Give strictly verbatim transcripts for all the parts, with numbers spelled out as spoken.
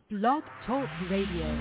Blog Talk Radio.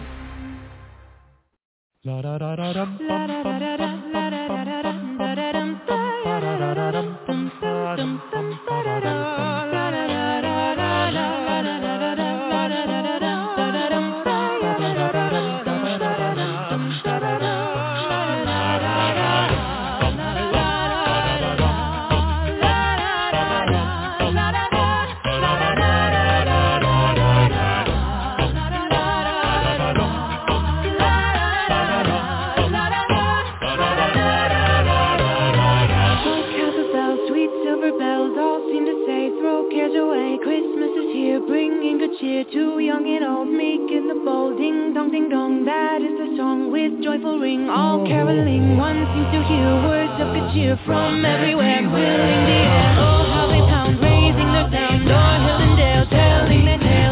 Too young and old, meek in the bold, ding dong, ding dong, that is the song with joyful ring, all caroling. One seems to hear words of good cheer from everywhere, filling the air. Oh, how they pound, raising their sound, o'er hill and dale, telling their tale.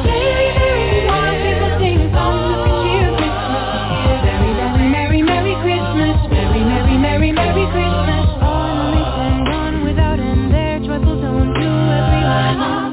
All people sing songs of good cheer, Christmas is here. Merry, merry, merry, merry Christmas, merry, merry, merry, merry Christmas. On they send on without end their joyful tone to everyone.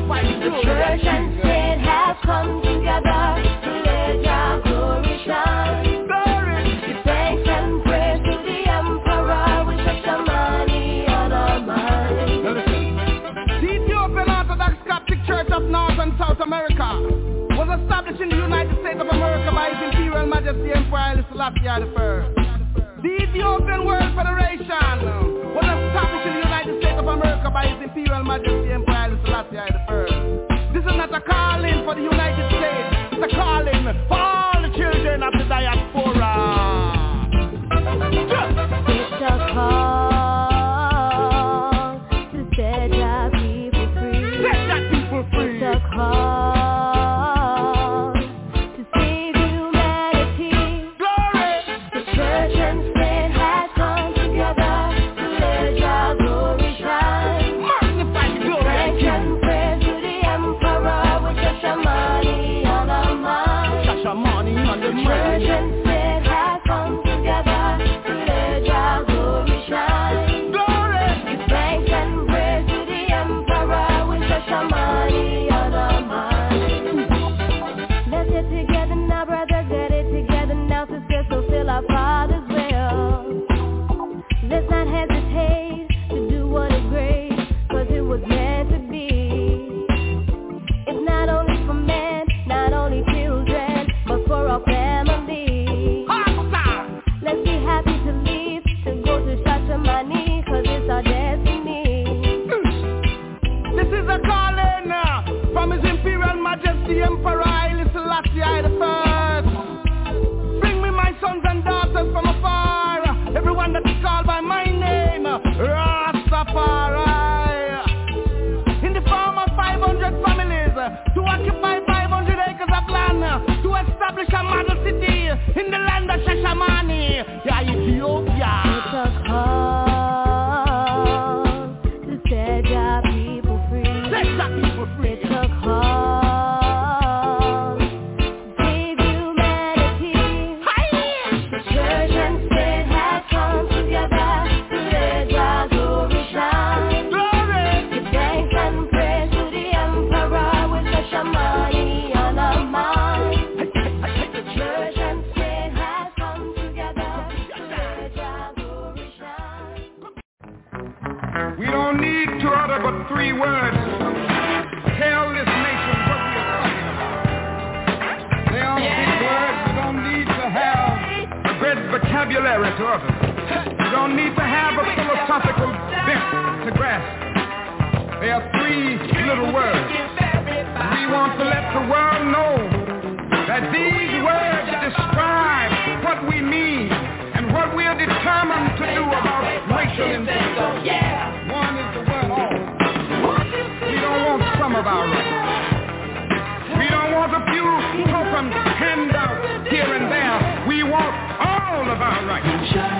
Church and state have come together to let Jah glory shine. established in the United States of America by His Imperial Majesty Emperor Haile Selassie the First. The Ethiopian World Federation was established in the United States of America by His Imperial Majesty Emperor Haile Selassie the First. This is not a calling for the United States, it's a calling for all the children of the diaspora. It's a call to set our people free. Set that people free. It's a call to save humanity. Glory. The church and state has come together to let our glory shine. Magnify the glory. Thanks and praise to the Emperor with Shashamani on our mind. Shashamani on the The church and state has come together to let our glory shine. Glory. Thanks and praise to the Emperor with Shashamani on our mind. Let's get together now, brothers, get it together now, sisters, fulfill our Father's will. Let's not hesitate to do what is great, cause it was meant to be. It's not only for men, not only children, but for our family. Hostile. Let's be happy to leave, to go to Shashamani, cause it's our destiny. This is a calling uh, from His Imperial Majesty Emperor Haile Selassie the First. Bring me my sons and daughters from afar, everyone that is called by my name, Rastafari. In the form of five hundred families, to occupy five hundred acres of land, to establish a model city in the land of Shashamani, yeah, Ethiopia. It's a call to set our people free. Set that people free. It's a call to save humanity. The church and state have come together to let our glory shine. Glory. Give thanks and praise to the Emperor with Shashamani on our mind. The church and state have come together to let our glory shine. We don't need to utter but three words. Tell this nation what we are talking about. They are big words. We don't need to have a great vocabulary to utter. We don't need to have a philosophical bent to grasp. They are three little words. We want to let the world know that these words describe what we mean and what we are determined to do about racial injustice. One is the word all. We don't want some of our rights. We don't want a few token handouts here and there. We want all of our rights.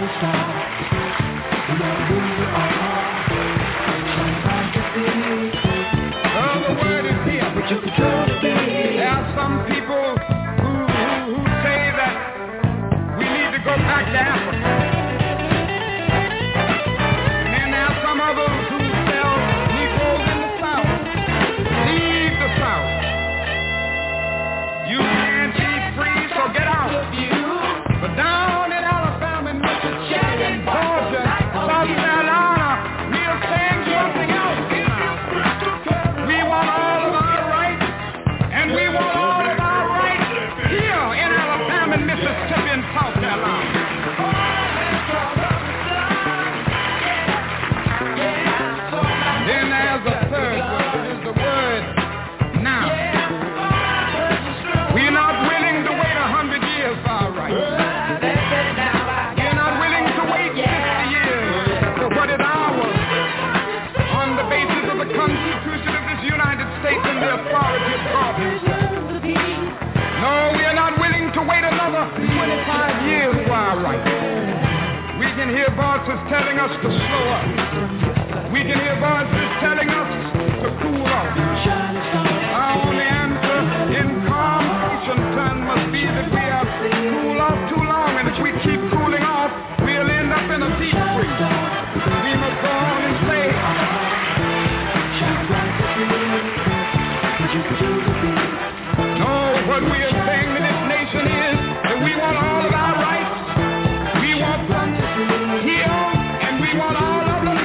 The other word is here. There are some people who, who, who say that we need to go back to Africa. And then there are some others who sell Negroes in the South. Leave the South. You can't be free, so get out. But down in Alabama, Mississippi, and Georgia, South Carolina, we are saying something else. We want all of our rights, and we want all of our rights here in Alabama, Mississippi, and South Carolina. Then there's a third word, is the word now. We're not willing to wait a hundred years for our rights. We're not willing to wait fifty years for what is ours on the basis of the Constitution of this United States and the authority of God Himself. No, we are not willing to wait another twenty-five years for our rights. We can hear voices telling us to slow up. We can hear voices telling us to cool off. Our only answer in calm ocean time must be that we have cooled off too long, and if we keep cooling off, we'll end up in a deep freeze. We must go on and say, no, what we are saying to this nation is that we want all of our rights. We want them here, and we want all of them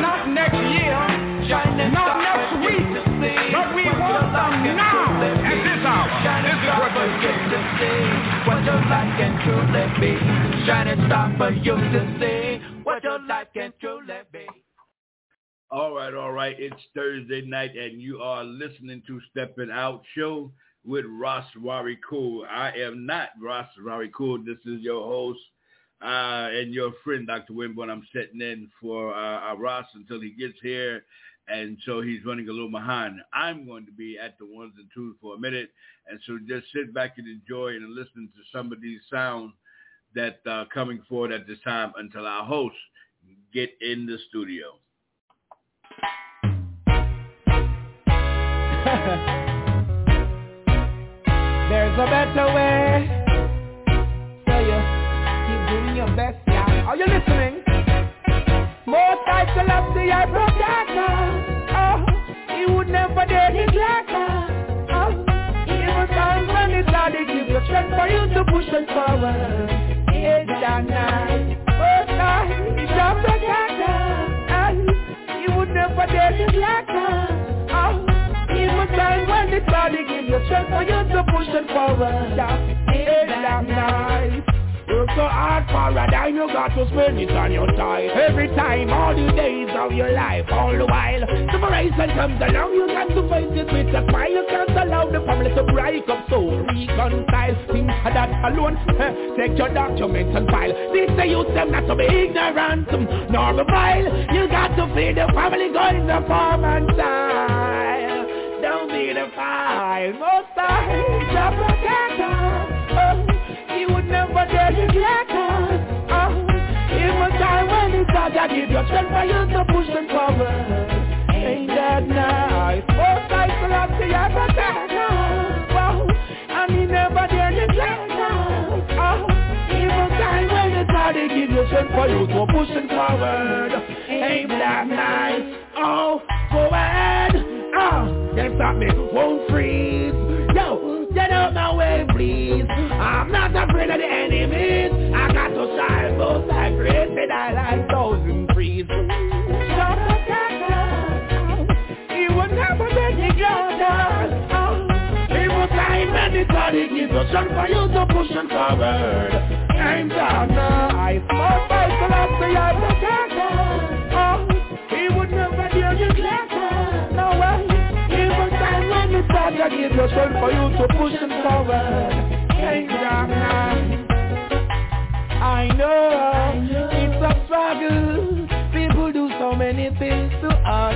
time for you to say what your life can truly be. All right, all right. It's Thursday night, and you are listening to Stepping Out Show with Ras Warikool. I am not Ras Warikool. This is your host uh, and your friend, Doctor Winborn. I'm sitting in for uh, Ras until he gets here, and so he's running a little behind. I'm going to be at the ones and twos for a minute, and so just sit back and enjoy and listen to some of these sounds that are uh, coming forward at this time until our hosts get in the studio. There's a better way, so you keep doing your best, yeah. Are you listening? Most I Selassie, I protector. Oh, he would never dare neglect her. Oh, even times when it's hard, he gives you strength for you to push and forward. It's that night. Most I, he's your protector. Oh, he would never dare neglect her. Oh, even time when it's hard, he gives you strength for you to push and forward. It's that night. Work so hard for a dime, you got to spend it on your time. Every time, all the days of your life, all the while. Separation comes along, you got to face it with a smile. You can't allow the family to break up, so reconcile. Things that alone, take your documents and file. They say you them not to be ignorant, nor be vile. You got to feed the family, going the farm and style. Don't be the file, most time, the protector. Oh, he would never dare neglect us. Oh, even time when it's hard, I give you strength for you to push them forward. Ain't that nice? Most times to love to your protector. Oh, and he never dare neglect us. Oh, even time when it's hard, they give you strength for you to push them forward. Ain't that nice? Oh, go ahead. Oh, can't stop me, won't freeze. Yo, get out my way, please. I'm not afraid of the enemies. I got to shine, most I created. I like thousand trees. Shut up, he would never let me go down. He was time and it's all he gives a shot for you to push and forward. I'm down now. I smoke by the last day I protector. Oh, he would never dare neglect her. No way. Even time when it's hard, I give you strength for you to push and forward. Ain't that nice? I know it's a struggle. People do so many things to us.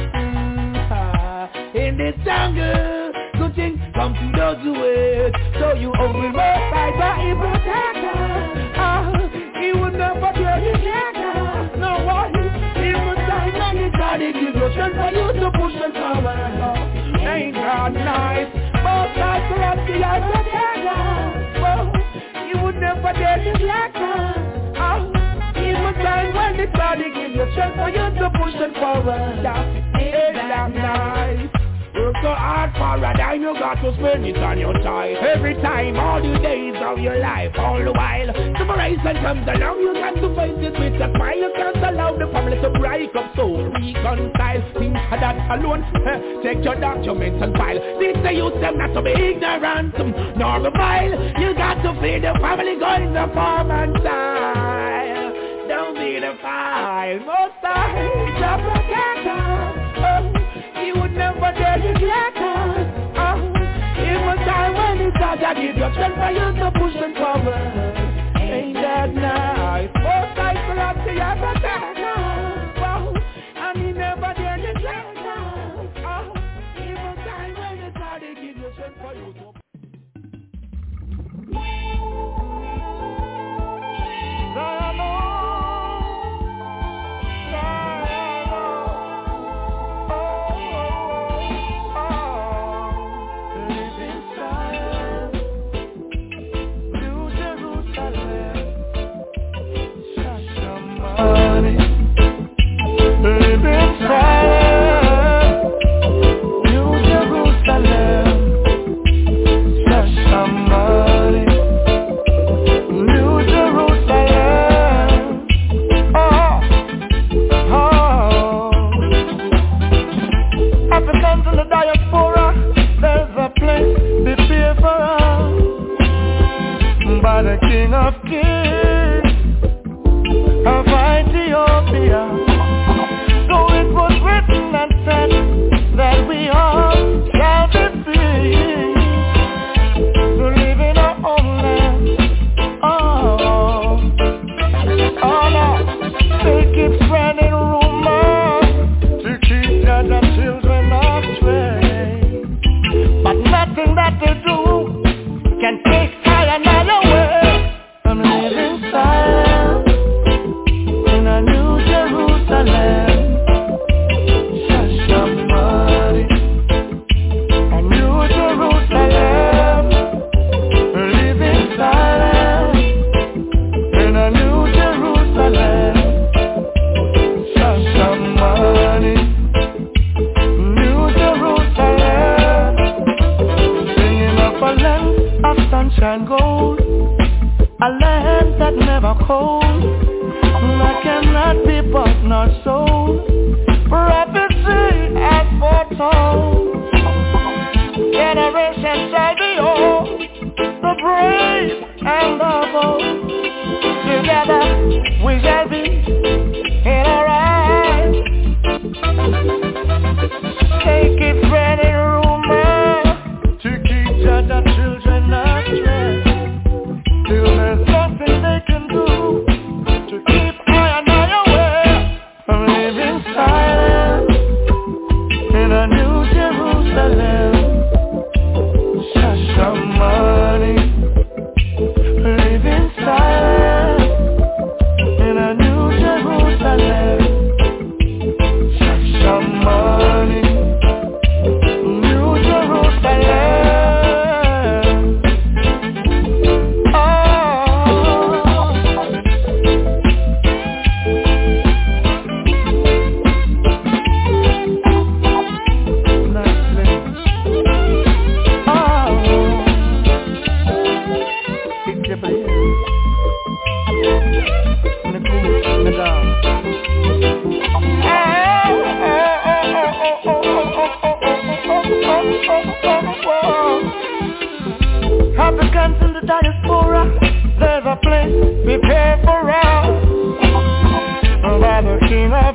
In this jungle, good things come to those who wait. So you only must fight by a protector. Ah, he would never dare neglect her. No one, even time when it's hard, he gives you strength for you to push and forward. Ain't that nice? Most times for us to your protector. Oh, he would never dare neglect her. Oh, even time when it's hard, he gives you strength for you to push and forward. Ain't that nice? Work so hard for a dime, you got to spend it on your time. Every time, all the days of your life, all the while. Separation comes along, you got to face it with a smile. You can't allow the family to break up, so reconcile. Things that alone, take your documents and file. They say you them not to be ignorant, nor be vile. You got to feed the family, going the farm and style. Don't be the file, most time, the protector. Oh, he would never dare neglect us. Oh, even time when it's hard, I give you strength for you to push them forward. Ain't that nice? Most times for us to your protector. Oh, and he never dare neglect us. Oh, even time when it's hard, they give you strength for you to. King of Kings, Africans in the diaspora, there's a place prepared for us by the King of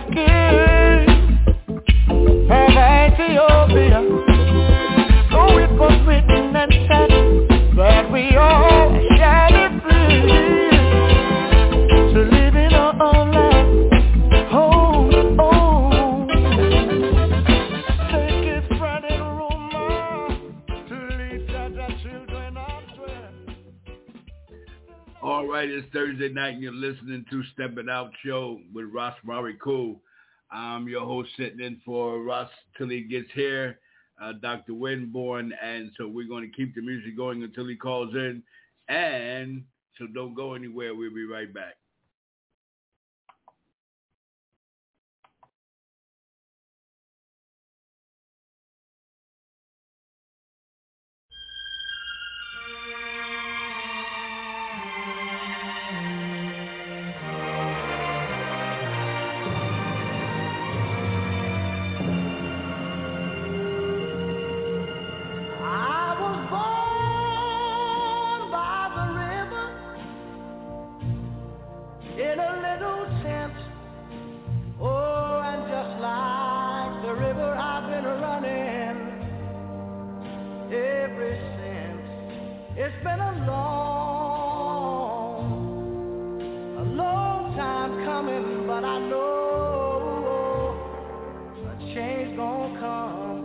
Kings of Ethiopia. So it was written and said that we all shall be free to live in our own land. Oh, oh, take it, spread it, rumor to lead the children astray. All right, it's Thursday night and you're listening to Steppin' Out Show with Ross Warrico. I'm your host sitting in for Ross till he gets here, uh, Doctor Winborn, and so we're going to keep the music going until he calls in, and so don't go anywhere. We'll be right back. It's been a long, a long time coming, but I know a change gonna come.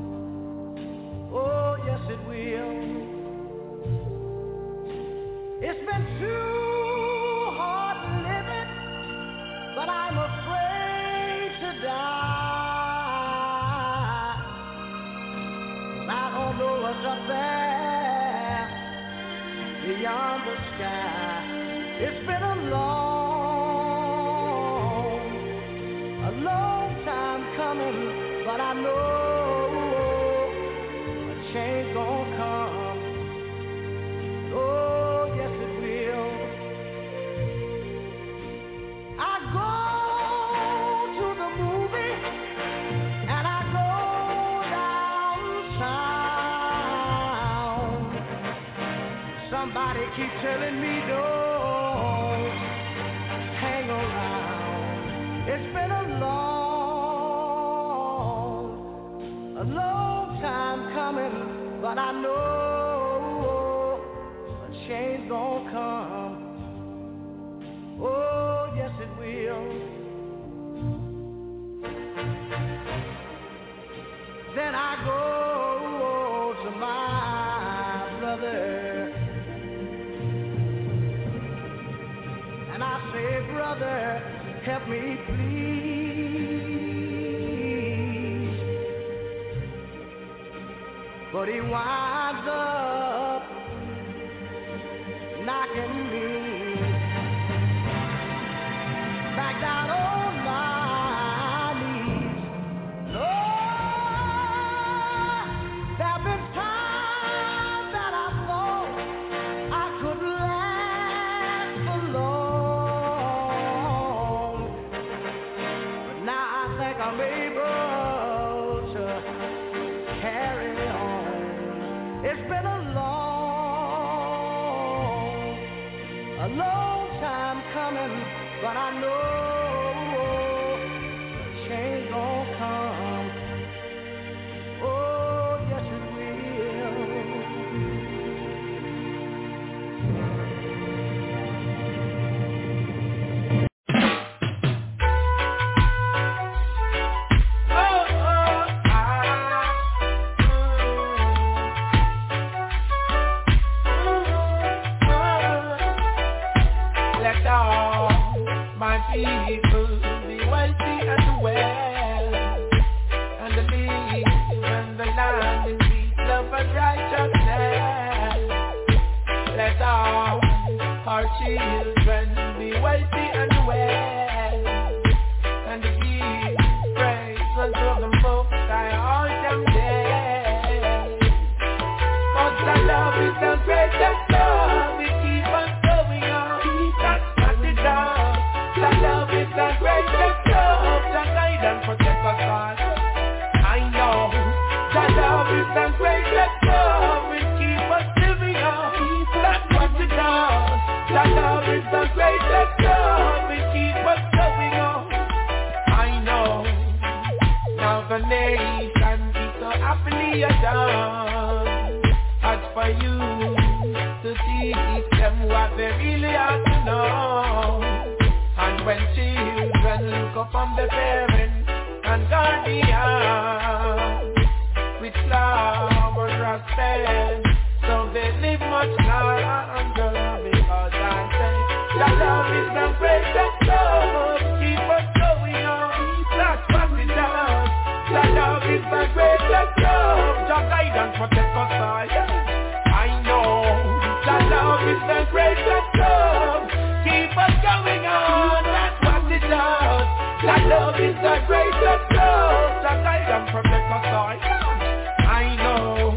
Oh, yes it will. It's been too hard living, but I'm afraid to die. I don't know what's up there beyond the sky. It's been a long, a long time coming, but I know a change gonna come. Oh, yes it will. I go to the movie and I go downtown. Somebody keep telling me don't hang around. It's been a long, a long time coming, but I know a change gonna come. Oh, yes it will. Then I go to my brother. I say, brother, help me please. But he winds up knocking me back down on my knees. Lord, there have been times that I thought I could last for long. I'm able to carry on. It's been a long, a long time coming, but I know a change gonna come. Oh, yes it people be wealthy and well, and the live in the land in peace, love and righteousness. Let all our children be wealthy and well, and give praise unto the Most High all them days. But the love is the greatest love, it keeps on going on. That's not the love. The love is the greatest love, the guide and protect us all. I know the love is the of a nation is so happily done. As for you to teach them what they really ought to know. And when children look upon the parents and guardians with love and respect, so they live much longer, because I say that love is the greatest love. Keep us going on, that's what it does. That love is the greatest love. Just guide and protect us all. I know that love is the greatest love. Keep us going on, that's what it does. That love is the greatest love. Just guide and protect us all. I know.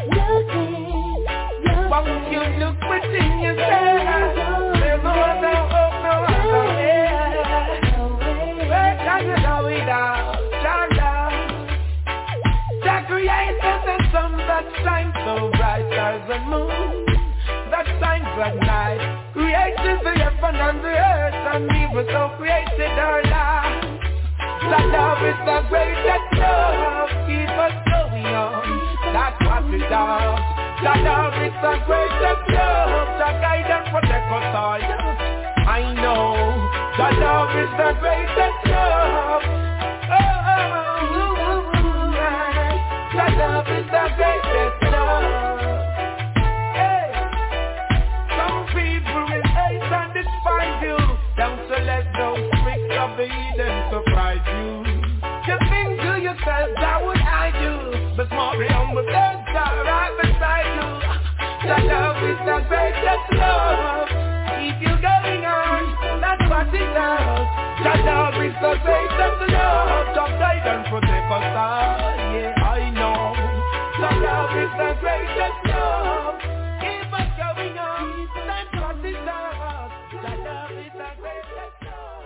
But you look within yourself. There's no other hope, no other way. Where can you go without your love? The creators and some that shine so bright as the moon, that shines at night. Created the heaven and the earth, and we were so created our lives. That love is the greatest love. Keep us going on, that's what it does. That love is the greatest love. That guide and protect us all. I know that love is the greatest love. Oh, oh, oh, oh, that love is the greatest love. Hey. Some people will hate and despise you. Don't so let those tricks of the Eden surprise you. Just think to yourself, that would I do? But more humble than right beside you. That love is the greatest love. Keep you going on, that's what it does. That love is the greatest love. Just guide and protect us all. Yeah, I know. That love is the greatest love. Keep us going on, that's what it does. That love is the greatest love.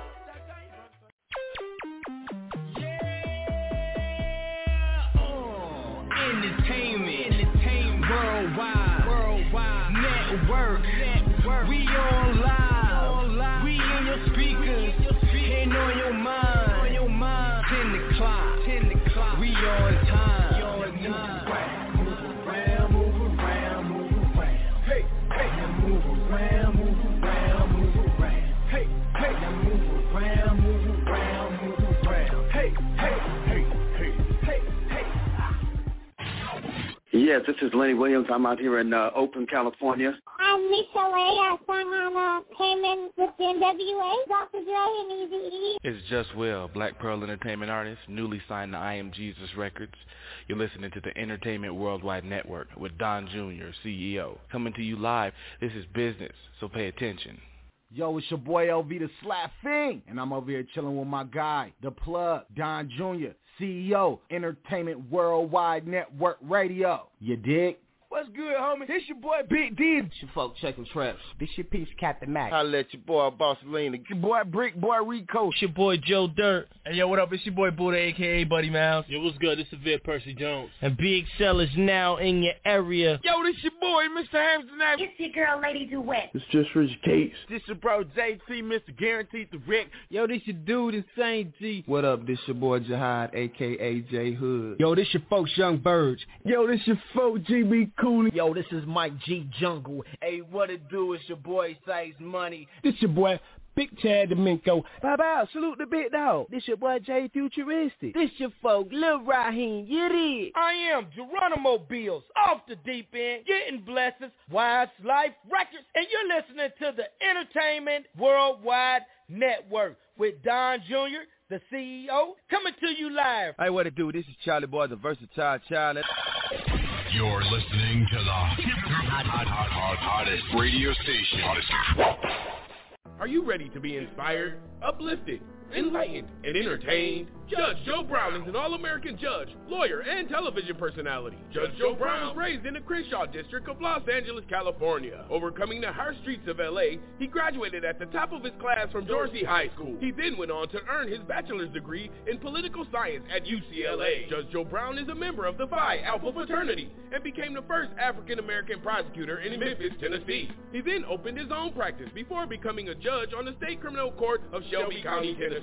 Yeah. Oh, entertainment, entertainment, worldwide, worldwide, network, network. We online, online. We in your speakers, and on your mind, on your mind. Ten o'clock, ten o'clock. We on time. Move around, move around, move around. Hey, hey, now move around, move around, move around. Hey, hey, now move around, move around, move around. Hey, hey, hey, hey, hey, hey. Yes, this is Lenny Williams. I'm out here in uh, Oakland, California. I'm Lisa Ray. I sang on uh, Payment with the N W A, Doctor Dre, and Eazy-E. It's Just Will, Black Pearl Entertainment artist, newly signed to I Am Jesus Records. You're listening to the Entertainment Worldwide Network with Don Junior, C E O. Coming to you live. This is business, so pay attention. Yo, it's your boy L V the Slap Fiend, and I'm over here chilling with my guy, The Plug, Don Junior, C E O, Entertainment Worldwide Network Radio. You dig? What's good, homie? This your boy Big D. This your folk checking traps. This your piece, Captain Mac. I let your boy Boss Lena. Your boy Brick Boy Rico. It's your boy Joe Dirt. Hey, yo, what up? It's your boy Buddha, a k a. Buddy Mouse. Yo, what's good? This is Vid Percy Jones. And Big Cell is now in your area. Yo, this your boy, Mister Hampton. It's your girl, Lady Duet. It's just Rich Cates. This your bro, J T, Mister Guaranteed the Rick. Yo, this your dude, Insane G. What up? This your boy Jihad, a k a. J Hood. Yo, this your folks Young Birds. Yo, this your folk G B Cooley. Yo, this is Mike G Jungle. Hey, what it do? It's your boy Size Money. This your boy Big Chad Domingo. Bye bye, salute the big dog. This your boy Jay Futuristic. This your folk Lil Raheem. You did. I am Geronimo Bills, off the deep end, getting blessings, Wise Life Records, and you're listening to the Entertainment Worldwide Network with Don Junior, the C E O, coming to you live. Hey, what it do? This is Charlie Boy, the versatile child. You're listening to the hot, hot, hot, hot, hottest radio station. Hottest. Are you ready to be inspired, uplifted, enlightened, and entertained? Judge Joe Brown is an all-American judge, lawyer, and television personality. Judge Joe Brown was raised in the Crenshaw district of Los Angeles, California. Overcoming the harsh streets of L A, he graduated at the top of his class from Dorsey High School. He then went on to earn his bachelor's degree in political science at U C L A. Judge Joe Brown is a member of the Phi Alpha fraternity and became the first African-American prosecutor in Memphis, Tennessee. He then opened his own practice before becoming a judge on the State Criminal Court of Shelby County, Tennessee.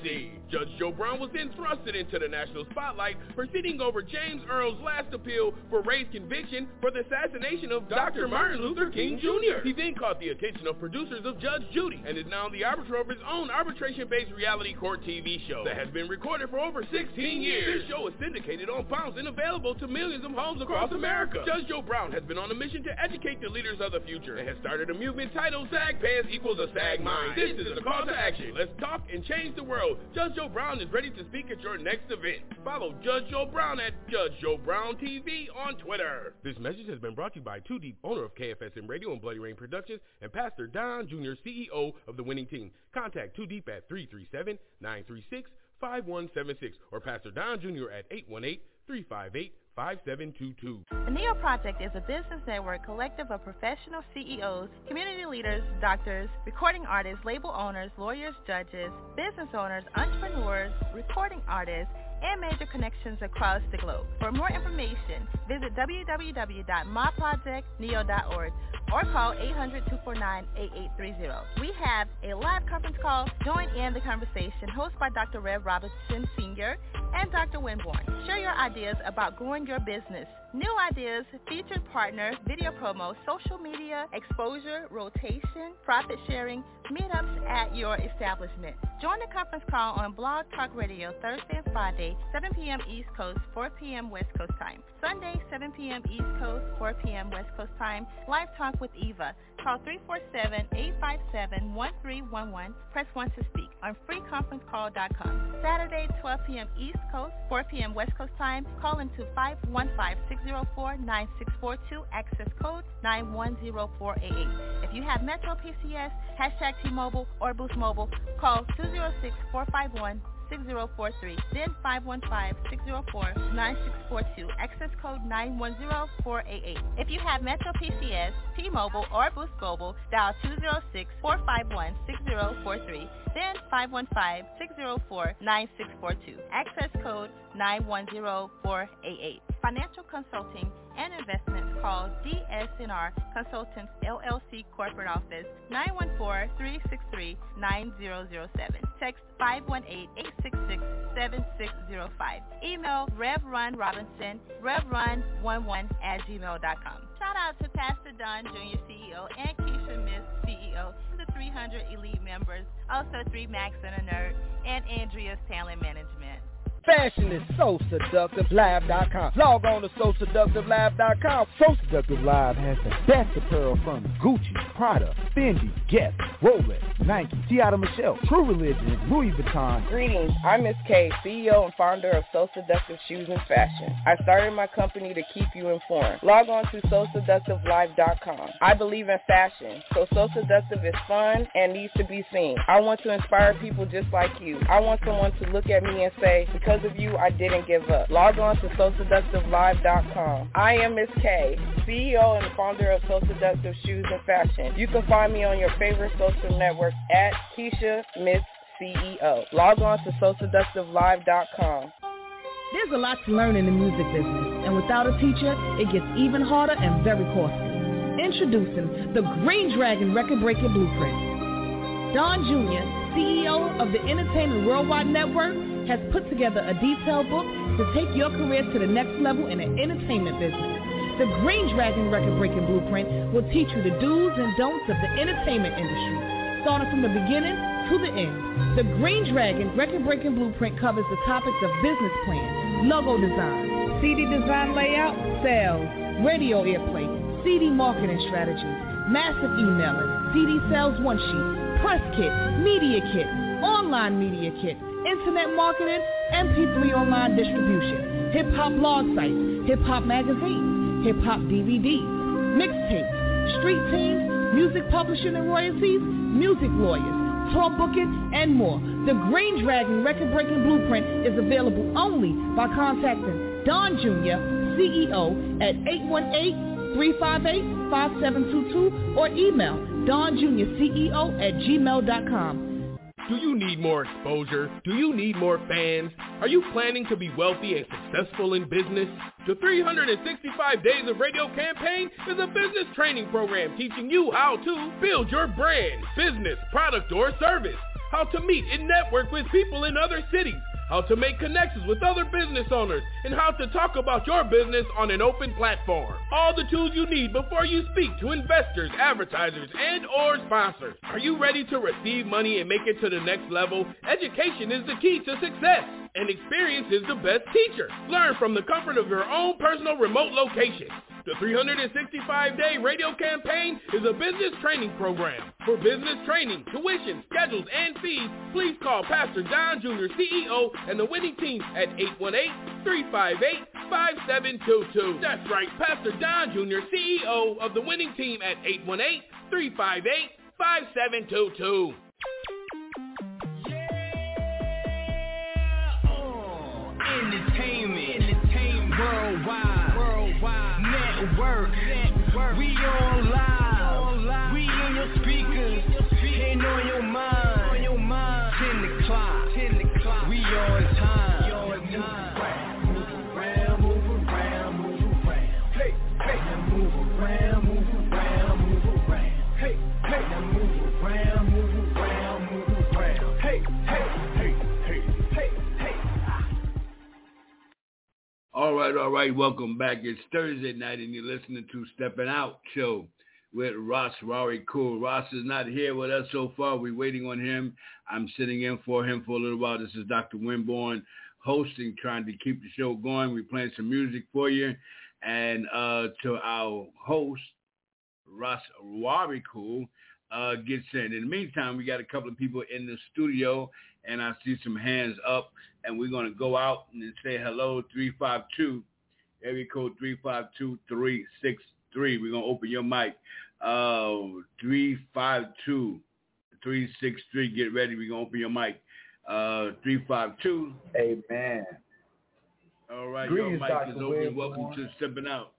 Tennessee. Judge Joe Brown was then thrusted into the national spotlight, proceeding over James Earl's last appeal for race conviction for the assassination of Doctor Martin Luther King Junior He then caught the attention of producers of Judge Judy and is now the arbiter of his own arbitration-based reality court T V show that has been recorded for over sixteen years. This show is syndicated on Bounce and available to millions of homes across America. Judge Joe Brown has been on a mission to educate the leaders of the future and has started a movement titled Sag Pants Equals a Sag Mind. This is a call to action. Let's talk and change the world. Judge Joe Brown is ready to speak at your next event. Follow Judge Joe Brown at Judge Joe Brown T V on Twitter. This message has been brought to you by Too Deep, owner of K F S M Radio and Bloody Rain Productions, and Pastor Don Junior, C E O of the Winning Team. Contact Too Deep at three three seven, nine three six, five one seven six or Pastor Don Junior at eight one eight, three five eight, five seven two two. The Neo Project is a business network collective of professional C E Os, community leaders, doctors, recording artists, label owners, lawyers, judges, business owners, entrepreneurs, recording artists, and major connections across the globe. For more information, visit w w w dot my project neo dot org or call eight hundred, two four nine, eight eight three zero. We have a live conference call. Join in the conversation hosted by Doctor Rev Robinson Senior and Doctor Winborn. Share your ideas about growing your business. New ideas, featured partner, video promo, social media, exposure, rotation, profit sharing, meetups at your establishment. Join the conference call on Blog Talk Radio Thursday and Friday, seven p.m. East Coast, four p.m. West Coast time. Sunday, seven p.m. East Coast, four p.m. West Coast time. Live Talk with Eva. Call three four seven, eight five seven, one three one one. Press one to speak on free conference call dot com. Saturday, twelve p.m. East Coast, four p.m. West Coast time. Call into five one five, six zero four, nine six four two. Access code nine one zero four eight eight. If you have Metro P C S, hashtag T-Mobile, or Boost Mobile, call two zero six, four five one, six zero four three, then five one five, six zero four, nine six four two, access code nine one zero four eight eight. If you have Metro P C S, T-Mobile, or Boost Mobile, dial two zero six, four five one, six zero four three, then five one five, six zero four, nine six four two, access code nine one zero four eight eight. Financial consulting and investments, call D S N R Consultants L L C Corporate Office nine one four, three six three, nine zero zero seven. Text five one eight, eight six six, seven six zero five. Email Rev Run Robinson, rev run one one at gmail dot com. Shout out to Pastor Don Junior C E O and Keisha Miss C E O, the three hundred elite members, also three Max and a Nerd, and Andrea's Talent Management. Fashion is so seductive live dot com. Log on to so seductive live dot com. So Seductive Live has the best apparel from Gucci, Prada, Fendi, Guess, Rolex, Nike, Tiara Michelle, True Religion, Louis Vuitton. Greetings, I'm Miss K, C E O and founder of So Seductive Shoes and Fashion. I started my company to keep you informed. Log on to so seductive live dot com. I believe in fashion, so So Seductive is fun and needs to be seen. I want to inspire people just like you. I want someone to look at me and say, because of you, I didn't give up. Log on to so seductive live dot com. I am Miss K, C E O and founder of So Seductive Shoes and Fashion. You can find me on your favorite social networks at Keisha Miss C E O. Log on to so seductive live dot com. There's a lot to learn in the music business, and without a teacher, it gets even harder and very costly. Introducing the Green Dragon Record-Breaking Blueprint. Don Junior, C E O of the Entertainment Worldwide Network, has put together a detailed book to take your career to the next level in the entertainment business. The Green Dragon Record-Breaking Blueprint will teach you the do's and don'ts of the entertainment industry, starting from the beginning to the end. The Green Dragon Record-Breaking Blueprint covers the topics of business plans, logo design, C D design layout, sales, radio airplay, C D marketing strategies, massive emailing, C D sales one-sheet, press kit, media kit, online media kit, internet marketing, M P three online distribution, hip-hop blog sites, hip-hop magazines, hip-hop D V Ds, mixtapes, street teams, music publishing and royalties, music lawyers, tour booking, and more. The Green Dragon Record-Breaking Blueprint is available only by contacting Don Junior, C E O, at eight one eight, three five eight, five seven two two or email Don Junior C E O at gmail dot com. Do you need more exposure? Do you need more fans? Are you planning to be wealthy and successful in business? The three hundred sixty-five Days of Radio campaign is a business training program teaching you how to build your brand, business, product, or service. how to meet and network with people in other cities, how to make connections with other business owners, and how to talk about your business on an open platform. All the tools you need before you speak to investors, advertisers, and or sponsors. Are you ready to receive money and make it to the next level? Education is the key to success, and experience is the best teacher. Learn from the comfort of your own personal remote location. The three hundred sixty-five day radio campaign is a business training program. For business training, tuition, schedules, and fees, please call Pastor Don Junior, C E O, and the winning team at eight one eight, three five eight, five seven two two. That's right, Pastor Don Junior, C E O of the winning team at eight one eight, three five eight, five seven two two. Entertainment, entertainment, worldwide, worldwide, network, network. We on live, we in your speakers, ain't on your mind, on your mind. Ten o'clock, ten o'clock, we on time, we on time. Move around, move around, move around. Hey, hey, now move around, move around, move around. Hey, hey, now move around, move around, move around. Hey, hey, hey, hey, hey, hey. All right, all right, welcome back. It's Thursday night, and you're listening to Stepping Out Show with Ross Rari Cool. Ross is not here with us so far. We're waiting on him. I'm sitting in for him for a little while. This is Doctor Winborn hosting, trying to keep the show going. We're playing some music for you. And uh, to our host, Ross Rari Cool, uh, gets in. In the meantime, we got a couple of people in the studio, and I see some hands up. And we're going to go out and say hello, three five two, area code three five two, three six three. We're going to open your mic, uh, three five two, three six three. Get ready. We're going to open your mic, uh, three five two. Amen. All right, Greetings, your mic Doctor is open. William. Welcome to Stepping Out.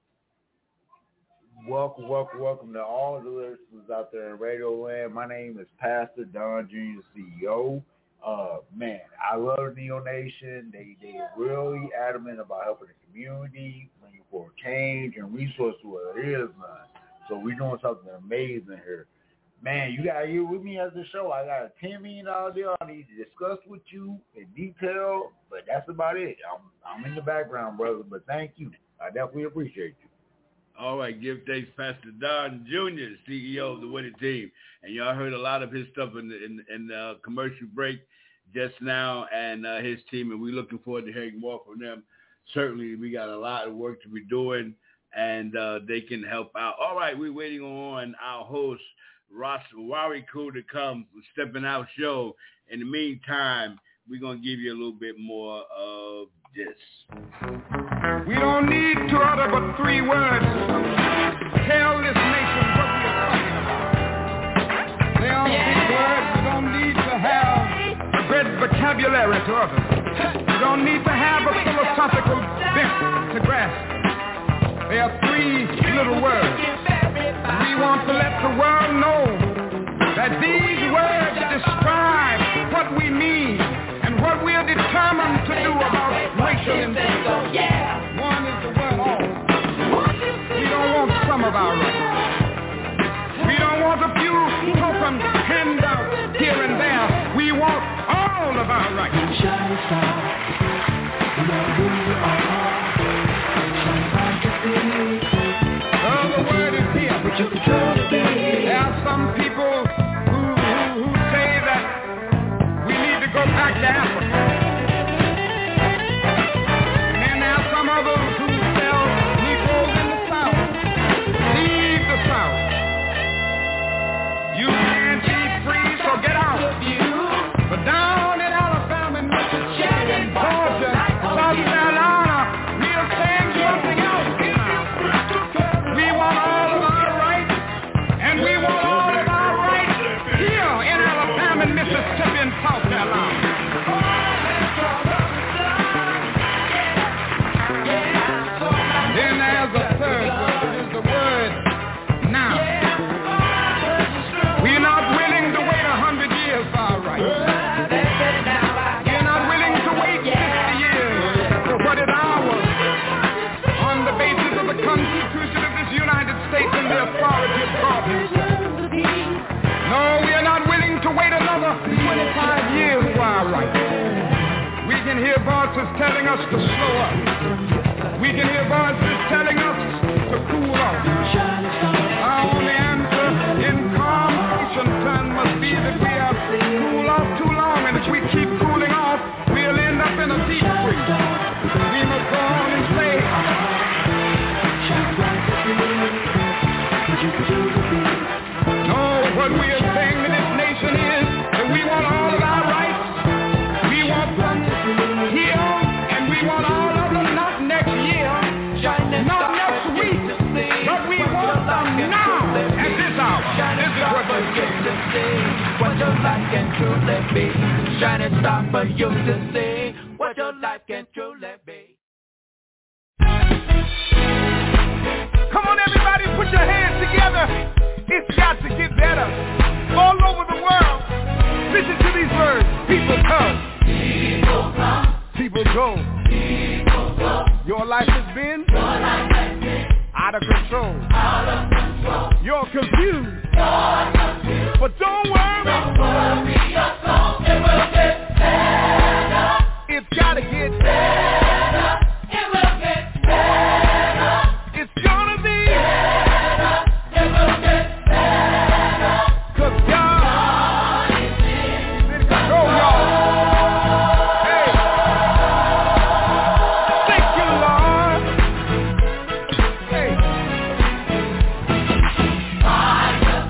Welcome, welcome, welcome to all the listeners out there in Radio Land. My name is Pastor Don Junior, C E O. Uh, man, I love Neonation. They they really adamant about helping the community, bringing forward change and resources where it is none. So we're doing something amazing here. Man, you got here with me as the show. I got a ten million dollars deal I need to discuss with you in detail, but that's about it. I'm I'm in the background, brother, but thank you. I definitely appreciate you. All right, give thanks, Pastor Don Junior, C E O of the winning team. And y'all heard a lot of his stuff in the, in, in the commercial break just now, and uh, his team, and we're looking forward to hearing more from them. Certainly, we got a lot of work to be doing, and uh, they can help out. All right, we're waiting on our host, Ross Rari Cool, to come, Stepping Out Show. In the meantime, we're going to give you a little bit more of this. We don't need to utter but three words. Tell this nation what we are talking about. They are yeah. Three words. We don't need to have a great vocabulary to utter. We don't need to have a philosophical bent to grasp. They are three little words. We want to let the world know that these words describe what we mean and what we are determined to do about racial injustice. One is the word all. We don't want some of our rights. We don't want a few token handouts here and there. We want all of our rights. Oh, the word is here. There are some people who, who, who say that we need to go back to Africa. And then there are some others who tell Negroes in the South, leave the South. You can't be free, so get out. But down in Alabama, Mississippi, Georgia, South Carolina, us to slow up. We can hear voices telling us to cool off. Our only answer in calm ocean time must be that we have cooled off too long, and if we keep cooling off, we'll end up in a deep freeze. We must go on and say, no, what we are saying to this nation is that we want all of our rights. We want them here, and we want all of them not next year, not next week, but we want them now, at this hour. This is what we're saying. What your life can truly be. Shining star for you to see. What your life can truly be. Come on, everybody, put your hands together. It's got to get better. All over the world, listen to these words. People come. People come. People go. People go. Your life has been, Your life has been out of control. Out of control. You're confused. You're confused. But don't worry. Don't worry your soul. It will get better. It's got to get better. It will get better. It's gonna be better. It will get better. Cause God, God is in control, y'all. Hey. Thank you, Lord. Hey. I just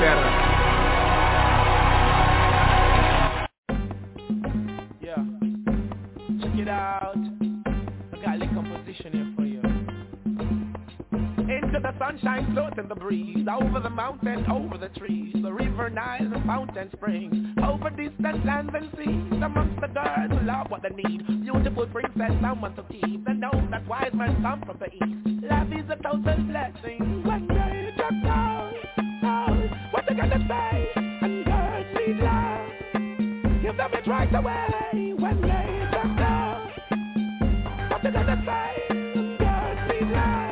better. Yeah, check it out. I got a little composition here for you. Into the sunshine, float in the breeze, over the mountains, over the trees, the river Nile, the fountain springs, over distant lands and seas, amongst the girls who love what they need, beautiful princess, someone to keep, they know that wise men come from the east. Love is a total blessing, when they just know, know what they gotta say, and girls need love, give them it right away, when they just know, what they gotta say, and girls need love.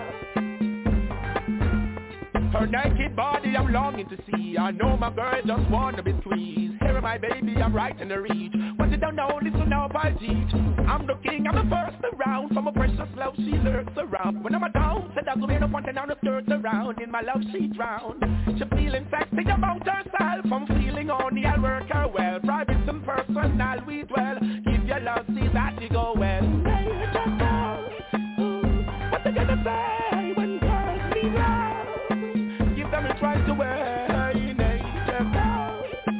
Her naked body I'm longing to see, I know my girl just wanna be squeezed. Here my baby, I'm right in the reach. What you don't know, listen up, I teach. I'm the king, I'm the first around. For my precious love, she lurks around. When I'm a down, said I'm going up and down the skirts around. In my love, she drowned. She feeling sexy about herself. I'm feeling only, I'll work her well. Private and personal, we dwell. Give your love, see that you go well. Hey, just know, what you gonna say when girls need love? Give them a try to wear in nature now.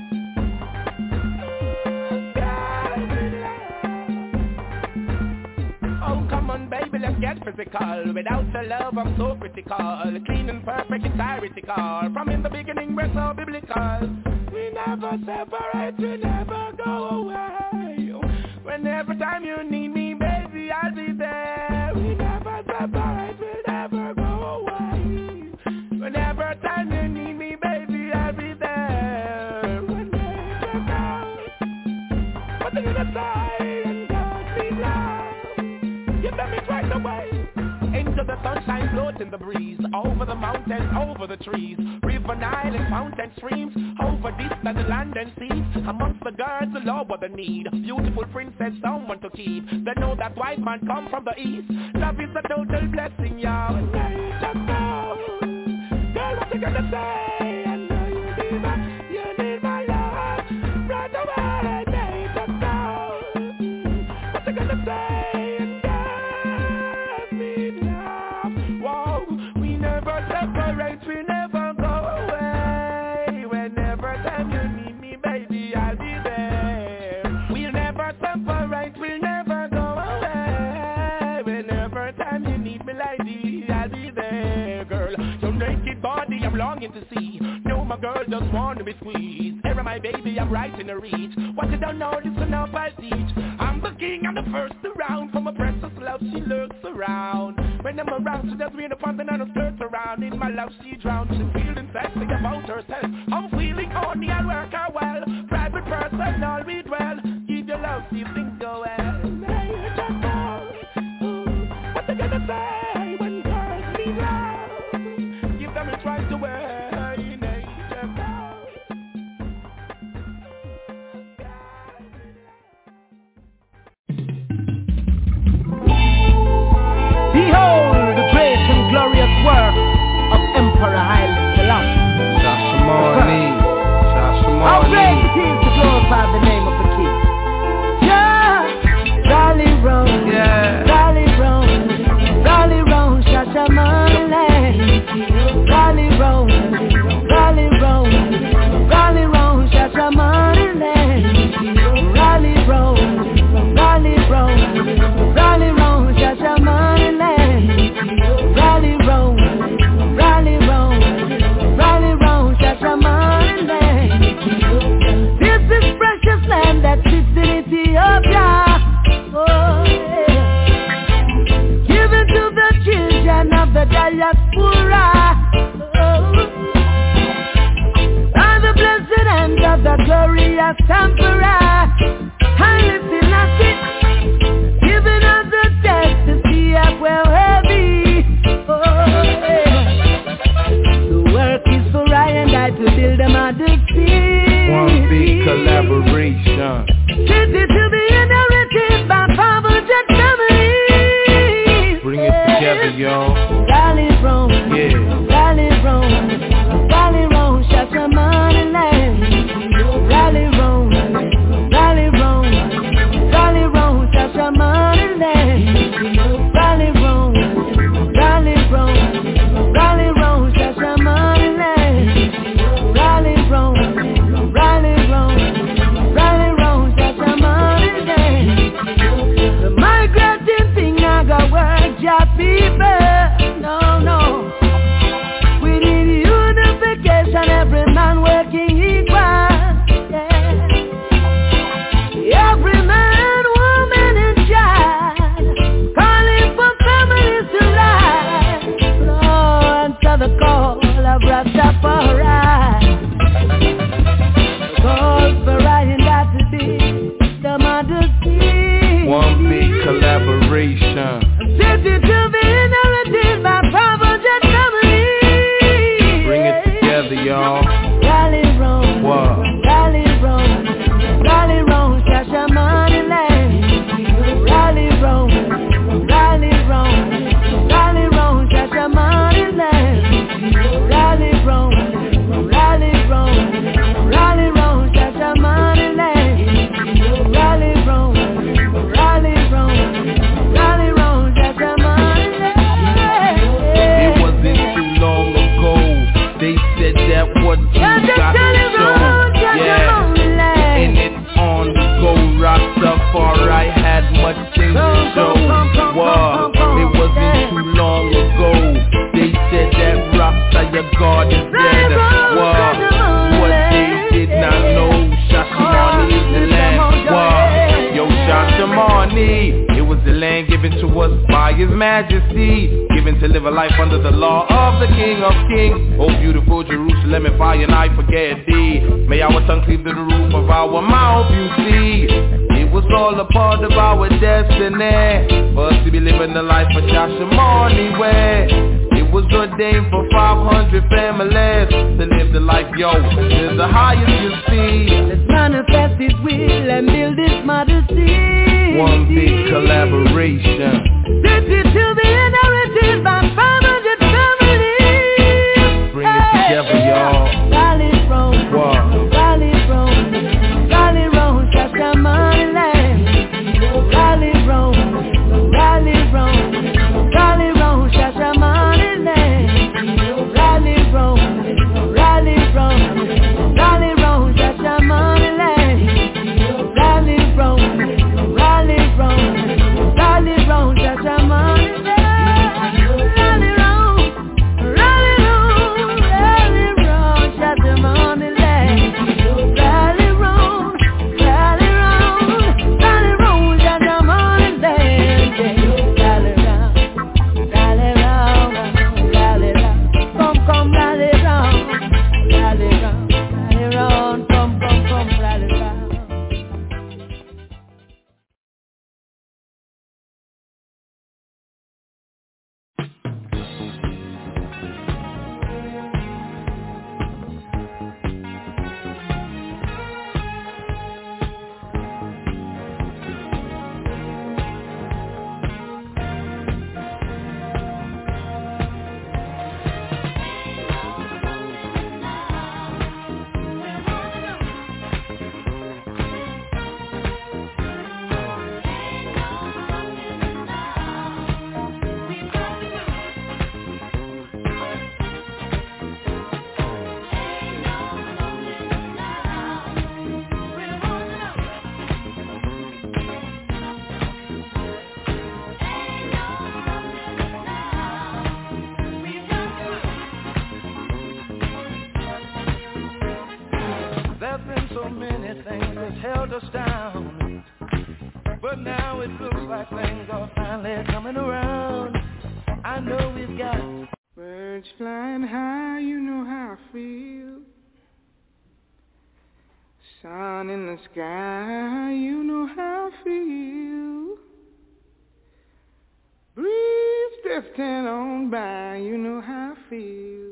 Oh, come on, baby, let's get physical. Without your love, I'm so critical. Clean and perfect, it's heretical. From in the beginning, we're so biblical. We never separate, we never go away. Whenever time you need me, baby, I'll be there. We never separate, we never go away. Whenever time you need me, baby, I'll be there. When they check out, what they gonna say, and don't be loud. Give them it right away. Into the sunshine, float in the breeze, over the mountains, over the trees, river Nile and fountain streams, over distant land and seas, amongst the girls who love what they need, beautiful princess, someone to keep, they know that white man come from the east, love is a total blessing, y'all, and they just know, girl, what you gonna say, I know you need my, you need my love, right away, they just know, what you gonna say, we never go away. Whenever time you need me, baby, I'll be there. We'll never separate, we'll never go away. Whenever time you need me, lady, I'll be there, girl. Your naked body I'm longing to see. No, my girl just wanna be squeezed. Here my baby, I'm right in the reach. What you don't know, listen up, I'll teach. I'm the king, I'm the first around. For my precious love, she lurks around. When I'm around, she just wear the pants and her skirts around. In my love, she drowns. She's feeling sexy about herself. I'm feeling only, I'll work her well. Private person, all we dwell. Give your love, see if things go well. Hey, just know, what they gonna say when girls need love? Give them a try to wear in nature now. Behold the great and glorious work of Emperor Haile Selassie. Shashamani, Shashamani. How great it is to glorify the name of the King. Yeah, Rally Road, yeah, Rally Road, Rally Road, Shashamani. Rally Road, Rally Road, Rally Road, Shashamani. Rally Road, Rally Road, Rally Road, Shashamani. Rally road, rally road, rally road, Shashamani. This is precious land that sits in Ethiopia. Oh, yeah. Given to the children of the diaspora. Oh, by the blessed hand of the glorious Emperor Haile Selassie, giving us the test to see up well heavy. Oh, yeah. The work is for I and I to build them out the sea. One big collaboration. City to be inherited by fathers and families. Bring it together, y'all. Rally road, yeah. Rally road, Rally road, Shashamani land. Rally road, answer the call of Rastafari. The call for Ryan got to be the modesty. One big collaboration. City to be inherited by Providence family. Bring it together, y'all. Rally round, what? Rally round, rally round, Shashamane land. Rally round, rally round, rally round, Shashamane land. Rally round, rally round, rally round, Shashamane land. Rally round, rally round, rally round, Shashamane land. It wasn't too long ago. They said that what you got to show. Yeah, and it's on the go. Rastafari had much things to show. Wow, it wasn't too long ago. They said that Rasta, your God is dead. Wow, what they did not know. Shashamane is the land. Wow, yo, Shashamane, it was the land given to us by His Majesty, given to live a life under the law of the King of Kings. Oh, beautiful Jerusalem, if I and I forget thee, may our tongue cleave to the roof of our mouth, you see. It was all a part of our destiny, for us to be living the life of Shashamane way. It was ordained for five hundred families to live the life, yo, to the highest you see. Let's manifest His will and build His modesty. One big collaboration. City to be inherited by five hundred families. Bring it together, y'all. Rally round, wow. Rally round, rally round, Shashamane land. Rally round, rally round, rally round, Shashamane land. Rally round, rally round, rally round, Shashamane land. Rally round, rally round, rally round, Shashamane land. Rally round, rally round, rally round, Shashamane land. Rally round, rally round, rally round, Shashamane land. Rally round, rally round, rally round, come, come, rally round, rally round, rally round, come, come, come, rally round. There's been so many things that's held us down, but now it looks like things are finally coming around. I know we've got birds flying high, you know how I feel. Sun in the sky, you know how I feel. Breeze drifting on by, you know how I feel.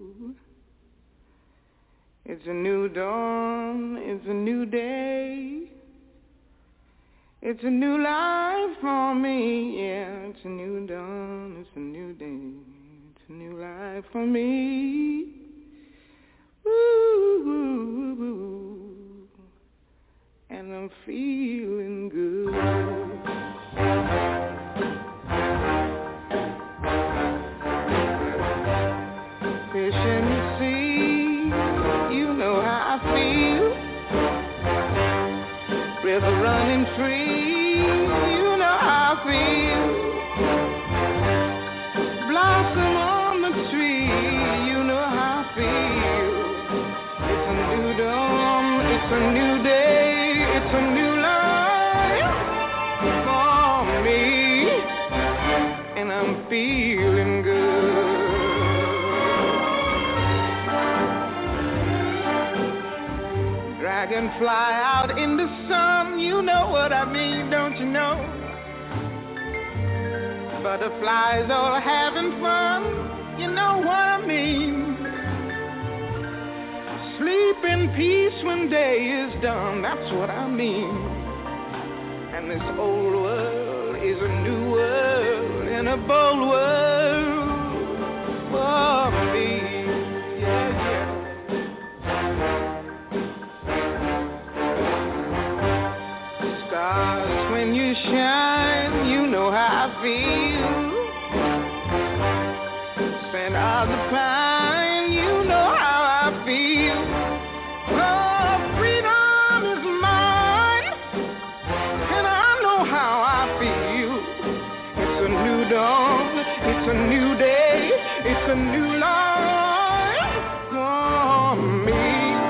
It's a new dawn, it's a new day. It's a new life for me, yeah. It's a new dawn, it's a new day. It's a new life for me. Ooh, ooh, ooh. And I'm feeling good. Fish in the sea, you know how I feel. River running free, you know how I feel. Blossom on the tree, you know how I feel. It's a new dawn, it's a new day, it's a new life for me, and I'm feeling good. dragonfly out in the sun. You know what I mean, don't you know? Butterflies all having fun. You know what I mean? Sleep in peace when day is done. That's what I mean. And this old world is a new world and a bold world for me. Yeah, yeah. Stars, when you shine, you know how I feel. Scent of the pine, you know how I feel. Oh, freedom is mine, and I know how I feel. It's a new dawn, it's a new day, it's a new life for me.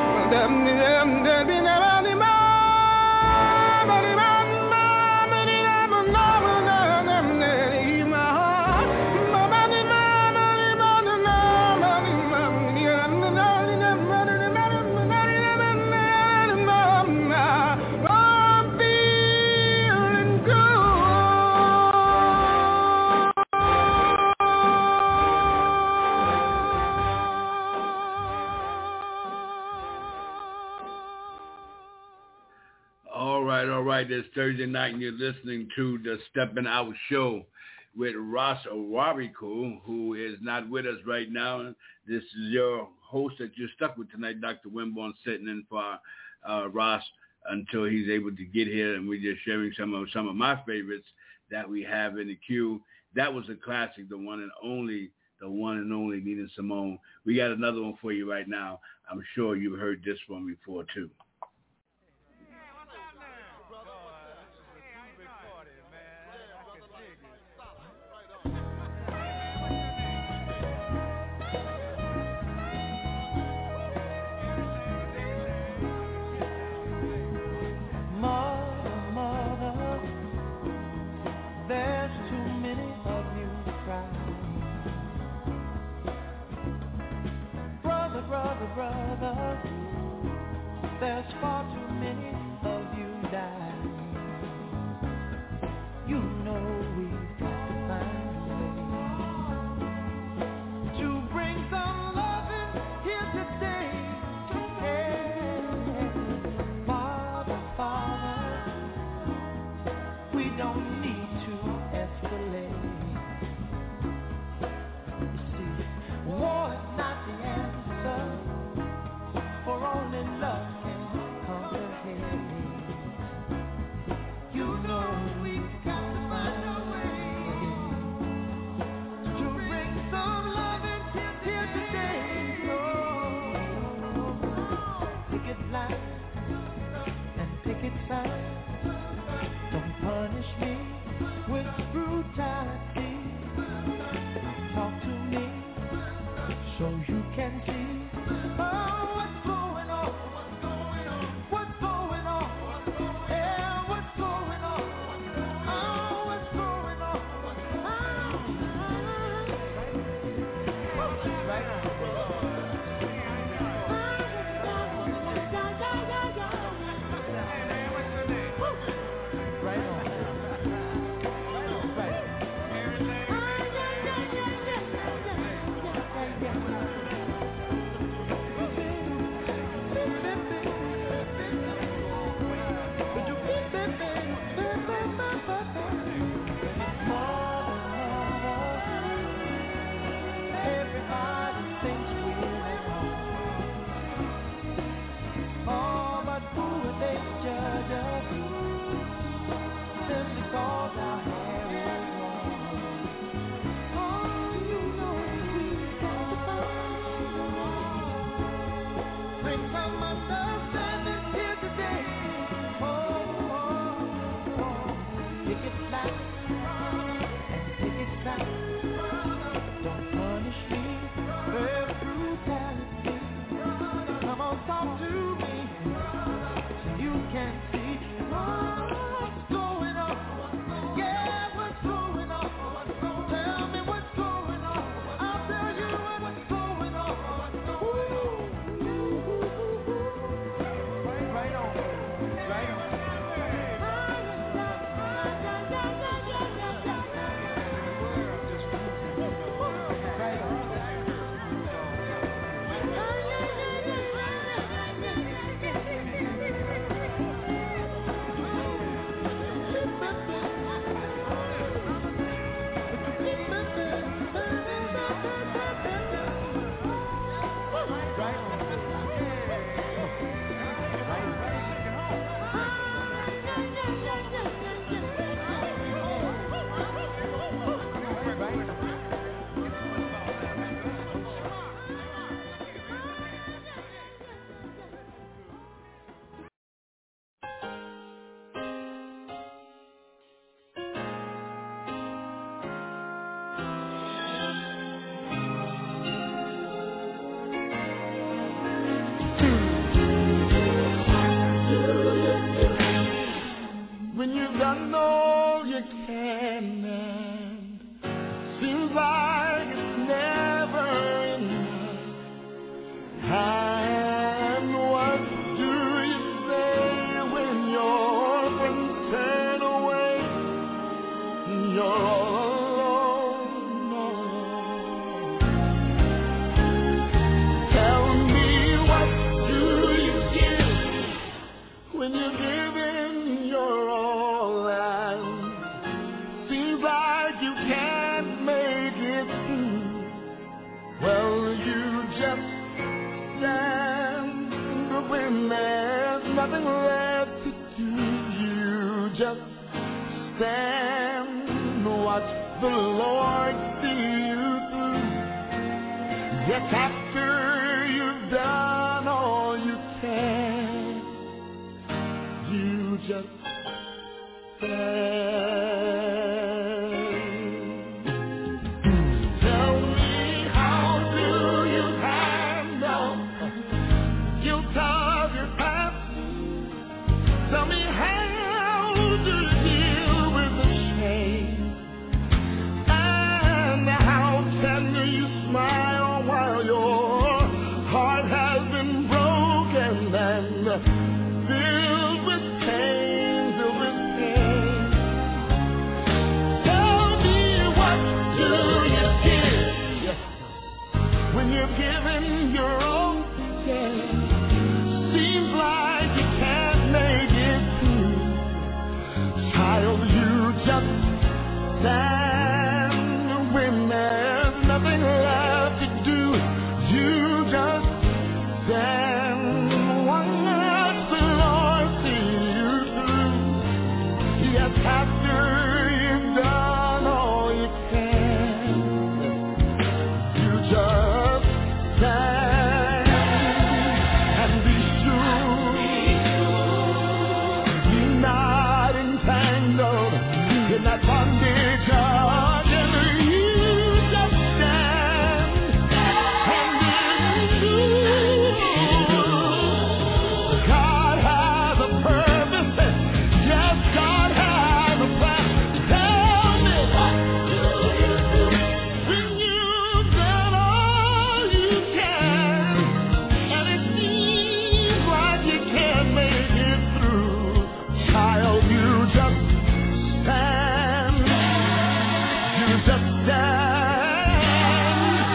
All right, it's Thursday night and you're listening to the Stepping Out Show with Ross Warrico, who is not with us right now. This is your host that you're stuck with tonight, Doctor Winborn, sitting in for uh, Ross until he's able to get here, and we're just sharing some of some of my favorites that we have in the queue. That was a classic, the one and only, the one and only Nina Simone. We got another one for you right now. I'm sure you've heard this one before too. Brother, there's far too many of you die. You know we've got to find a way to bring some loving here today. Hey, Father, Father, we don't need to escalate. You see, war is not the answer. For only love can conquer hate. You know we've got to find a way to bring some love here today. Oh, picket lines and picket signs. Don't punish me with brutality. Talk to me so you can see. Oh, when there's nothing left to do, you just stand and watch the Lord see you through. Just after you've done all you can, you just stand. Tell me, how do you handle guilt of your past? Tell me, how do you deal with the shame? And how can you smile while your heart has been broken and filled with pain, filled with pain? Tell me, what do you give when you're given your own day? Seems like you can't make it through. Child, you just stand when there's nothing left to do. You just stand, watch the Lord see you through. Yes, after you've done all you can, you just stand and be sure you're not entangled in that bondage again. You just stand and be sure God has a purpose. Yes, God has a plan. Tell me, when you've done all you can, and it seems like you can't make it through, child, you just stand. You just stand.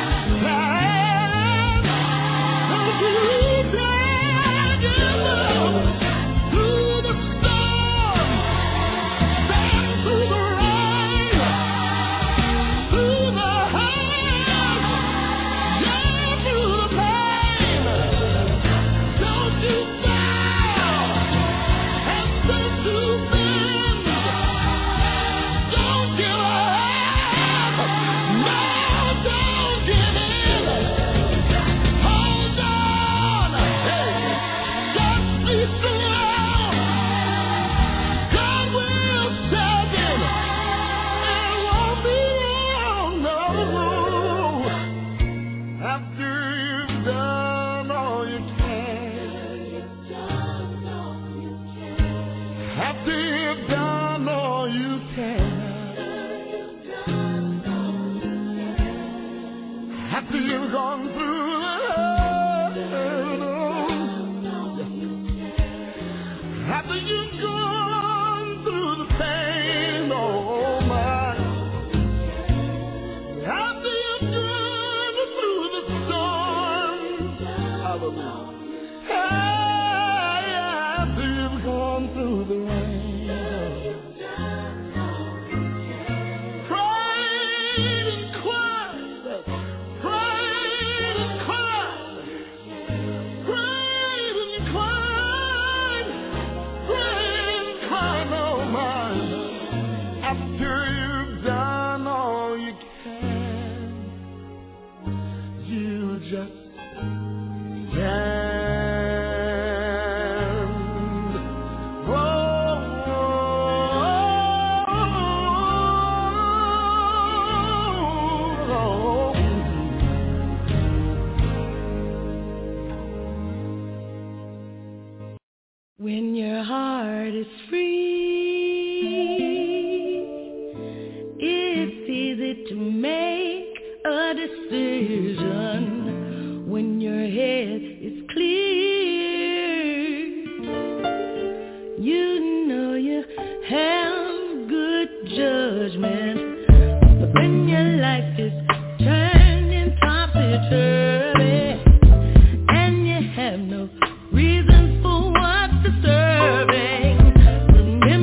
Stand. Don't you stand through the storm. Stand through the rain. Through the hurt. Yeah, through the pain. Don't you bow. And don't you bend. Don't give up. No, don't give in. Hold on. Hey, just be strong. God will step in. It won't be long, no. After you've done all you can. After you've done all you can. After you've gone through the hurt. After you've gone through the pain, oh my. After you've gone through the storm. Hallelujah. Hey, after you've gone through the rain. Prayed and cried. Prayed and cried. Prayed and cried. Prayed and cried, oh my. After you've done all you can, you just stand. When your heart is free, it's easy to make a decision. When your head is clear, you know you have good judgment. But when your life is turning topsy-turvy and you have no reason for what's disturbing, remember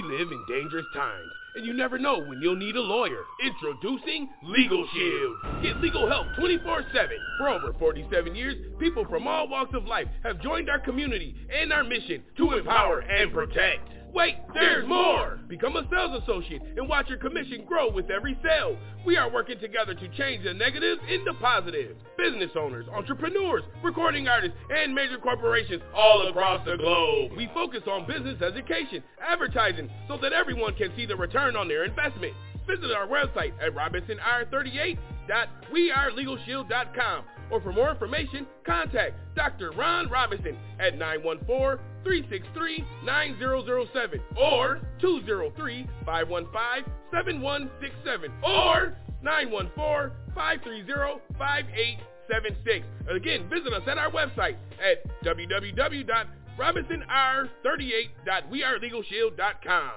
live in dangerous times, and you never know when you'll need a lawyer. Introducing Legal Shield. Get legal help twenty-four seven. For over forty-seven years, people from all walks of life have joined our community and our mission to empower and protect. Wait, there's more! Become a sales associate and watch your commission grow with every sale. We are working together to change the negatives into positives. Business owners, entrepreneurs, recording artists, and major corporations all across the globe. We focus on business education, advertising, so that everyone can see the return on their investment. Visit our website at robinson r thirty-eight dot we are legal shield dot com, or for more information, contact Doctor Ron Robinson at nine one four, three six three, nine zero zero seven or two zero three, five one five, seven one six seven or nine one four, five three zero, five eight seven six. Again, visit us at our website at w w w dot robinson r thirty-eight dot we are legal shield dot com.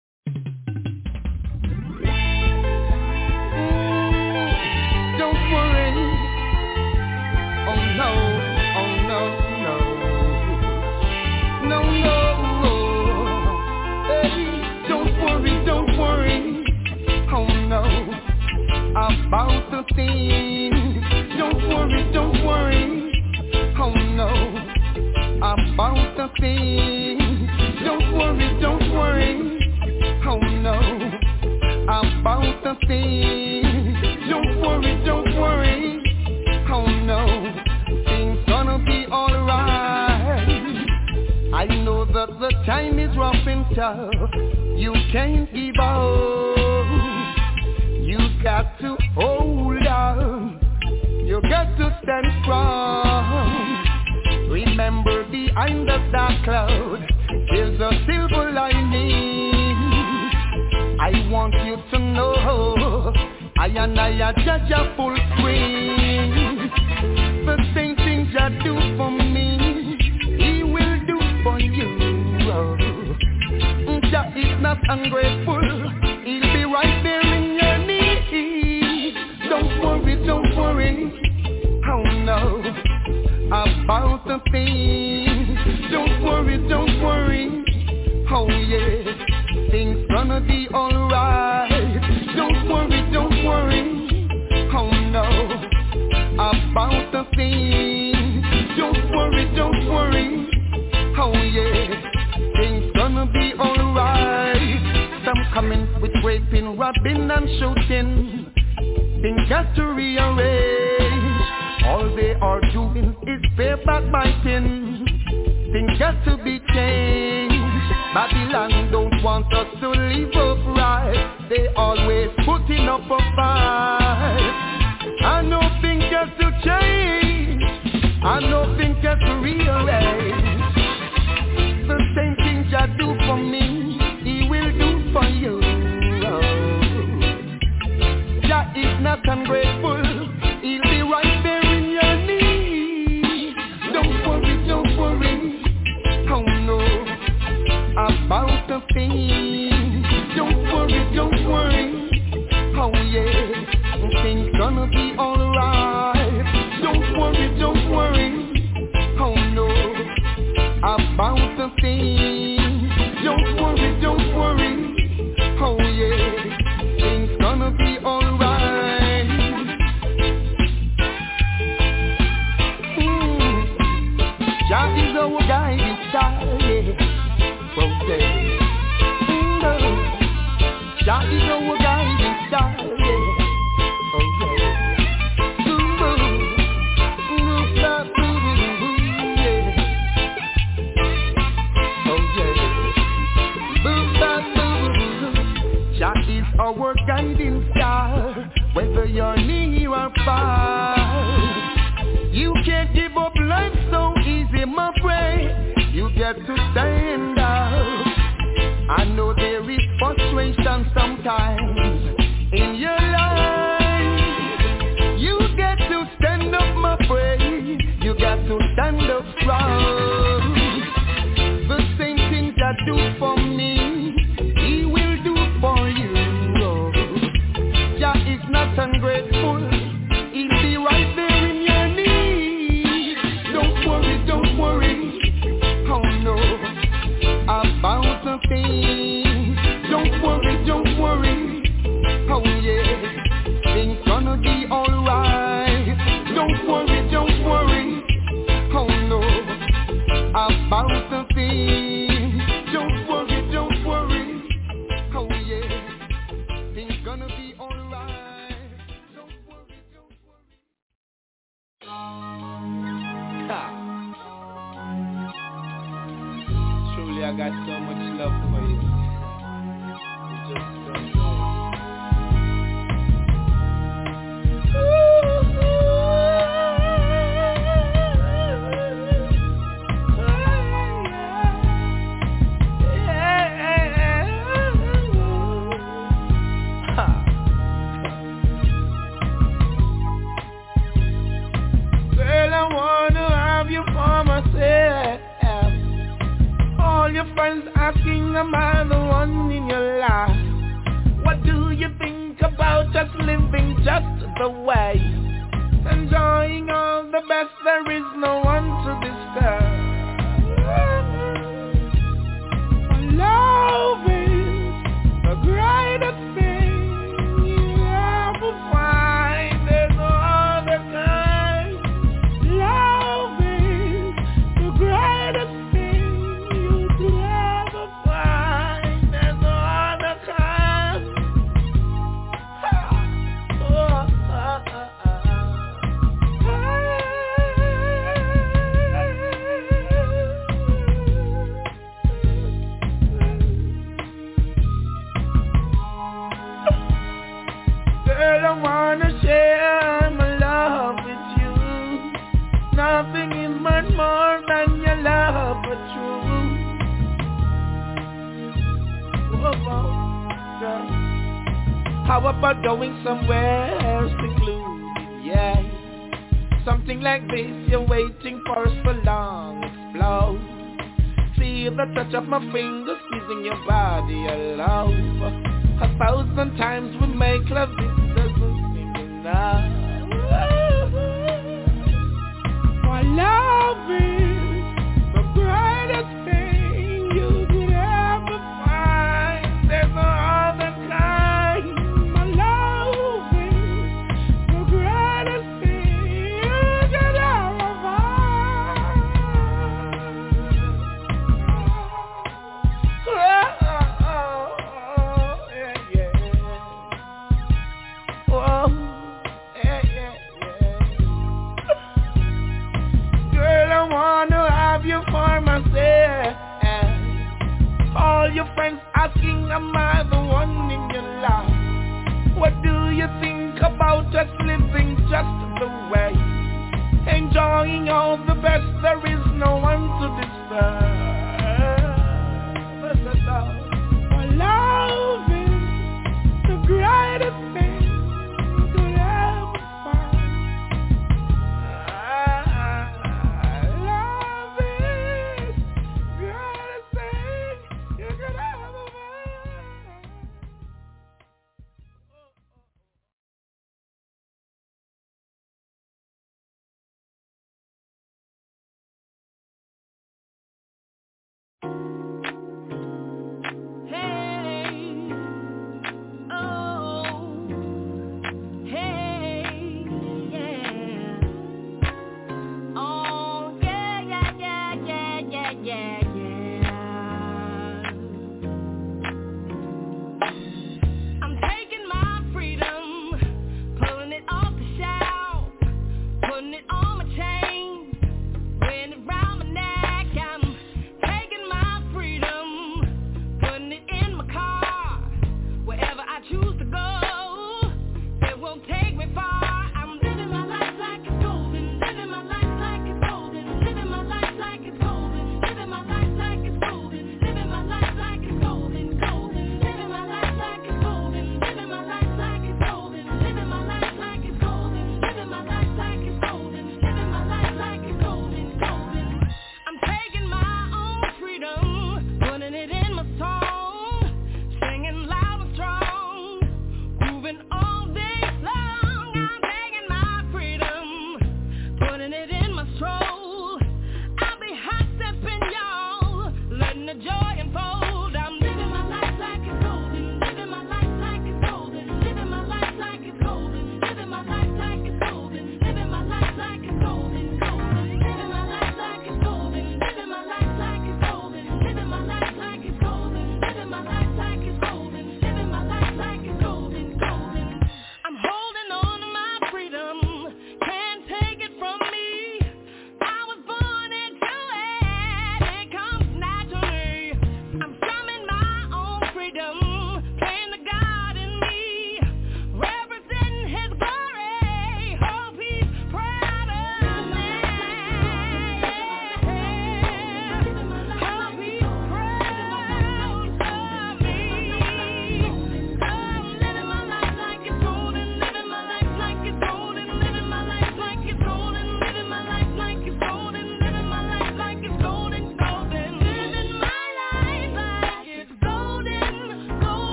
Don't worry. Oh no, oh no, no. No, no. Hey, don't worry, don't worry. Oh no. About the thing. Don't worry, don't worry. Oh no. About the thing. Don't worry, don't worry. Oh no. About the thing. Don't worry, don't worry. Oh no, things gonna be alright. I know that the time is rough and tough. You can't give up. You got to hold on. You got to stand strong. Remember, behind the dark cloud there's a silver lining. I want you to know I and I are judge a full screen. The same things you do for me, he will do for you. Jah is not ungrateful, he'll be right there in your need. Don't worry, don't worry, oh no, about the things. Don't worry, don't worry, oh yeah, things gonna be alright. Don't worry, don't worry, oh no, about the things. Don't worry, don't worry, oh yeah, things gonna be alright. Some coming with raping, robbing and shooting. Things got to rearrange. All they are doing is bareback biting. Things got to be changed. Babylon don't want us to live upright. They always putting up a fight. I know things got to change. I know things got to rearrange. The same things you do for me, he will do for you. Jah is not ungrateful, he'll be right there in your need. Don't worry, don't worry, oh no, about the things. Don't worry, don't worry, oh yeah, things gonna be alright. Don't worry, don't worry, oh no, about the things. Don't worry, don't worry, oh yeah, things gonna be alright. Mm. Jah is our guiding star, yeah. Well, say, mm, no. Jah is our guiding star, yeah. Our guiding star, whether you're near or far. You can't give up life so easy, my friend. You get to stand up. I know there is frustration sometimes in your life. You get to stand up, my friend. You got to stand up strong. The same things I do for me, he will do for you. Not ungrateful, he'll be right there in your need. Don't worry, don't worry, oh no, about the things. I got so much love for you. You just don't know. Girl, I wanna have you for myself. All your friends asking, am I the one in your life? What do you think about us living just the way? Enjoying all the best, there is no one to disturb. Love is the greatest thing you ever find. There's no other kind. Love is the greatest thing you could ever find. There's no other kind. Ha! Oh, ah, ah, Girl, I wanna share my love with you. Nothing is much more than your love, but true. Whoa, whoa, girl. How about going somewhere secluded, yeah? Something like this you're waiting for so long. Explode. Feel the touch of my fingers squeezing your body all over. A thousand times we make love, it doesn't seem enough. My love is the greatest thing you could ever find. There's no other kind. My love is the greatest thing you could ever find. Oh, oh, oh, yeah, yeah. Oh, yeah, yeah, yeah. Girl, I wanna have you for myself. All your friends asking, am I the one in your life? What do you think about us living just the way? Enjoying all the best, there is no one to disturb. My love is the greatest thing you could ever find. Love is the greatest thing you could ever find.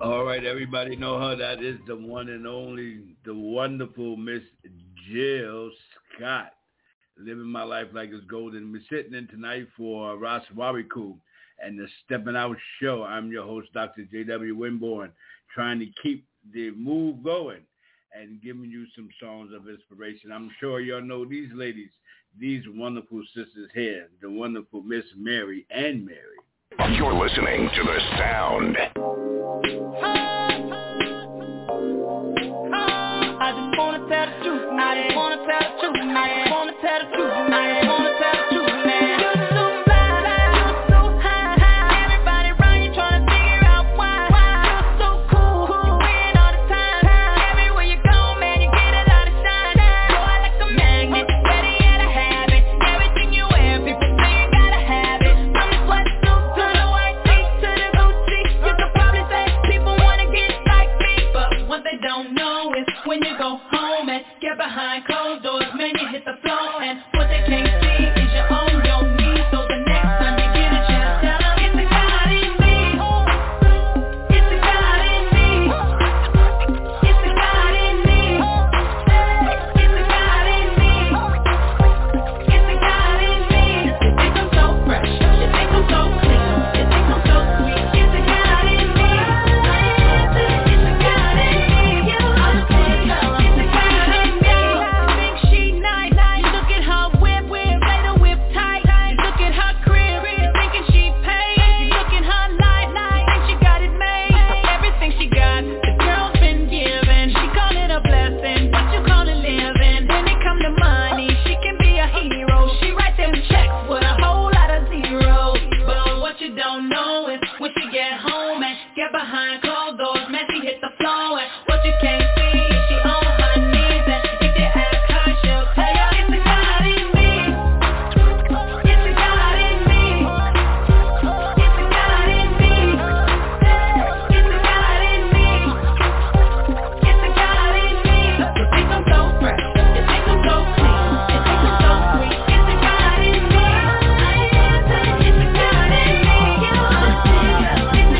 All right, everybody know her. That is the one and only, the wonderful Miss Jill Scott. Living my life like it's golden. We're sitting in tonight for Ras Wariku and the Stepping Out Show. I'm your host, Doctor J W Winborn, trying to keep the move going and giving you some songs of inspiration. I'm sure y'all know these ladies, these wonderful sisters here, the wonderful Miss Mary and Mary. You're listening to The Sound. I just wanna tell the truth, I just wanna tell the truth, I just wanna tell the truth, I just wanna tell the truth, man. You're so fly, you're so high, high. Everybody around you trying to figure out why. You're so cool, you win all the time. Everywhere you go, man, you get a lot of shine. Boy, like a magnet, ready at a habit. Everything you wear, people say you gotta have it. From the sweatsuit to the white tee to the Gucci, you could probably say people wanna get like me, but what they don't know is when you go home and get behind closed doors, man, you hit the floor, and what they can't see is you're on your knees. So the next time you get a chance, tell them it's the God in me. It's the God in me. It's the God in me. It's the God in me. It's the God in me. You think I'm so fresh, you think I'm so clean, you think I'm so sweet. It's the God in me. It's the God in me. You understand, tell them it's the God in me. Think she nice, you look at her whip, whip, later whip tight. You look at her crib, you thinking she paid. You look at her life, think she got it made. Everything she got, the girl's been given. She call it a blessing, but you call it living. When it come to money, she can be a hero. She write them checks with a whole lot of zeros. But what you don't know is when she get home and get behind closed doors, man, she hit the floor. And what you can't see is she on her knees, and if you ask her, she'll tell you it's the God in me. It's the God in me. It's the God in me. It's the God in me. It's the God in me. You think I'm so fresh, you think I'm so clean, you think I'm so sweet. It's the God in me. It's the God in me. You understand? It's the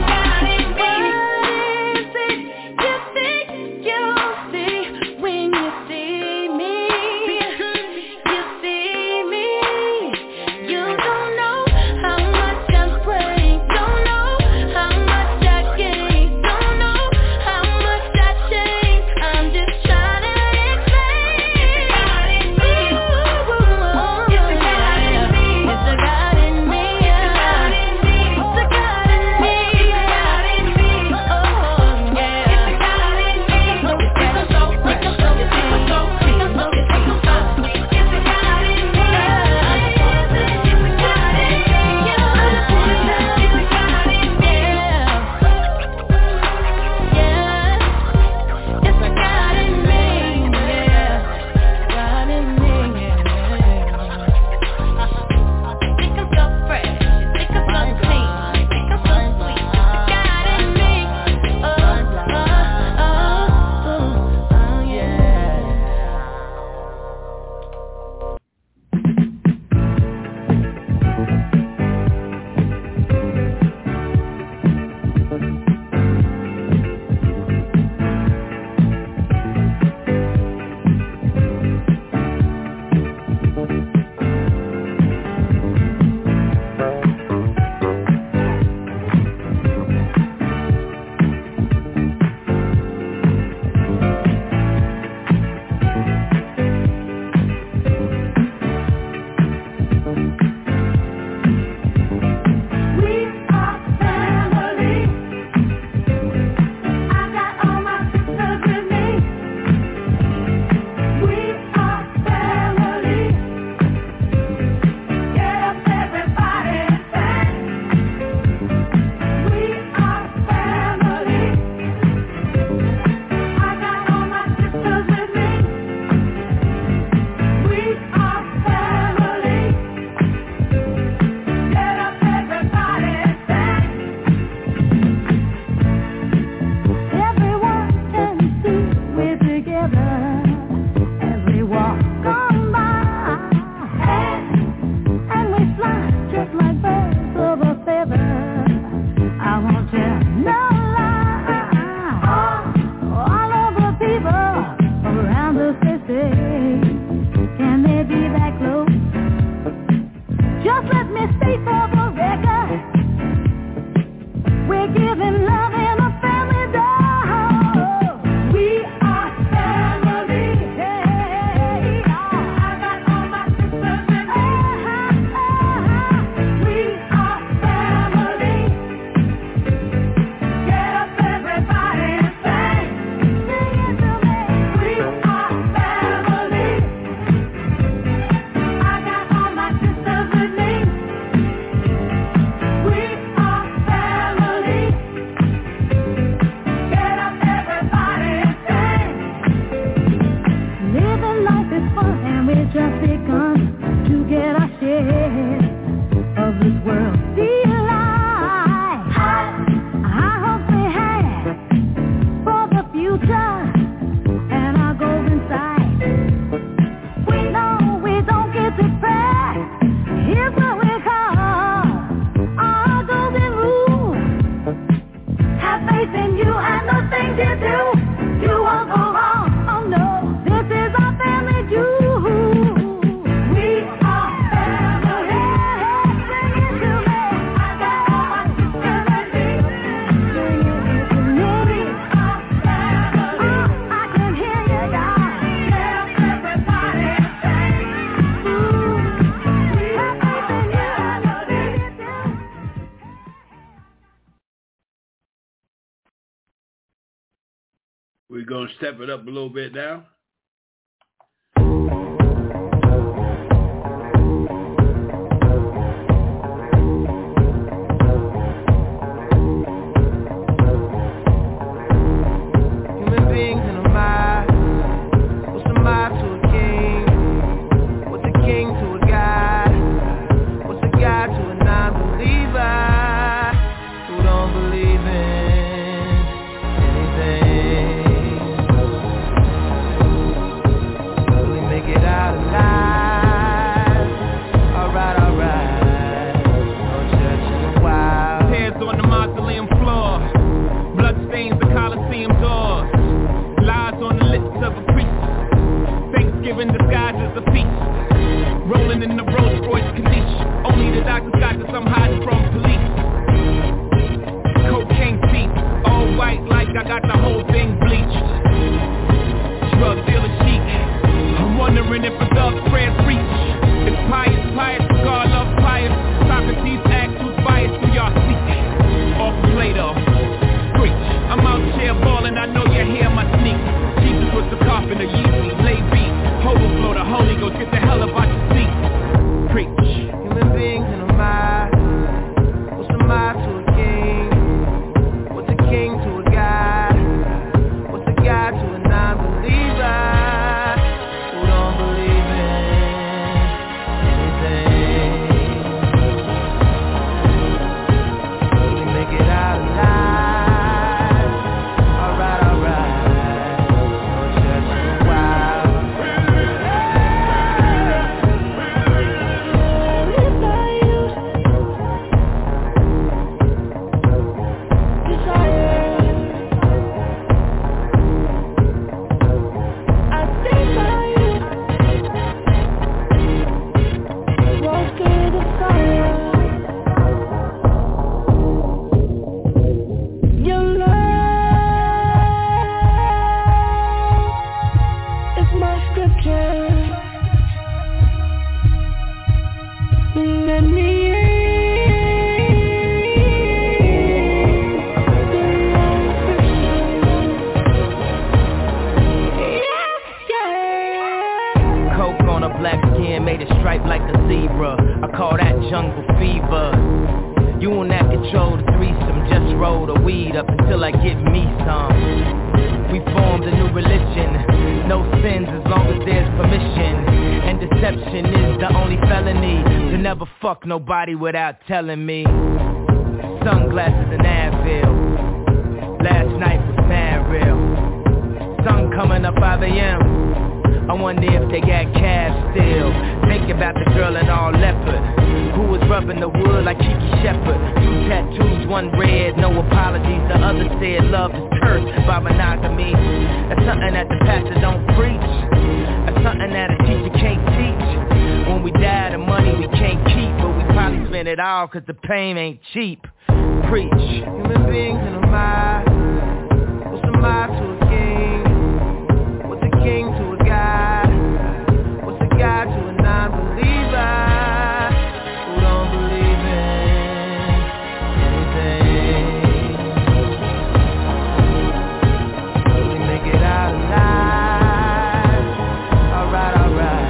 We're going to step it up a little bit now. Human beings in a mob. What's a mob to a king? What's a king to a god? What's a god to a non-believer who don't believe in anything? Will he make it out alive? Alright, alright. No church in a while. Tears on the mausoleum floor. Blood stains the Coliseum doors. Lies on the lips of a priest. Thanksgiving disguised as a feast. Rolling in the Rolls Royce Caniche. Only the doctors got this, I'm hiding from police. Cocaine feet, all white like I got the whole thing bleached. Drug dealer chic. I'm wondering if a dog's prayers reach. It's pious, pious, God loves pious. Socrates asks who's biased, who y'all seek. Off Plato, preach. I'm out here balling, I know you hear my sneak. Jesus was the carpenter, Yeezy, lay beat. Overflow, the Holy Ghost, get the hell about your seat. Preach. Human beings in a mob. What's a mob to a king? What's a king to a god? What's a god to a non-believer who don't believe in anything? Will he make it out alive? Alright, alright. No church in a while. Coke on a black skin made it stripe like a zebra. I call that jungle fever. You will not control the threesome, just roll the weed up until I get me some. We formed a new religion, no sins as long as there's permission. And deception is the only felony, to never fuck nobody without telling me. Sunglasses and Advil, last night was mad real. Sun coming up five a.m. I wonder if they got cash still. Think about the girl in all leopard, who was rubbing the wood like Kiki Shepard. Two tattoos, one red, no apologies. The other said love is cursed by monogamy. That's something that the pastor don't preach. That's something that a teacher can't teach. When we die, the money we can't keep, but we probably spend it all cause the pain ain't cheap. Preach. Human beings in a mind. What's a mind to a king? What's a king to a god? What's a god to a non-believer who don't believe in anything? Will we make it out alive? Alright, alright.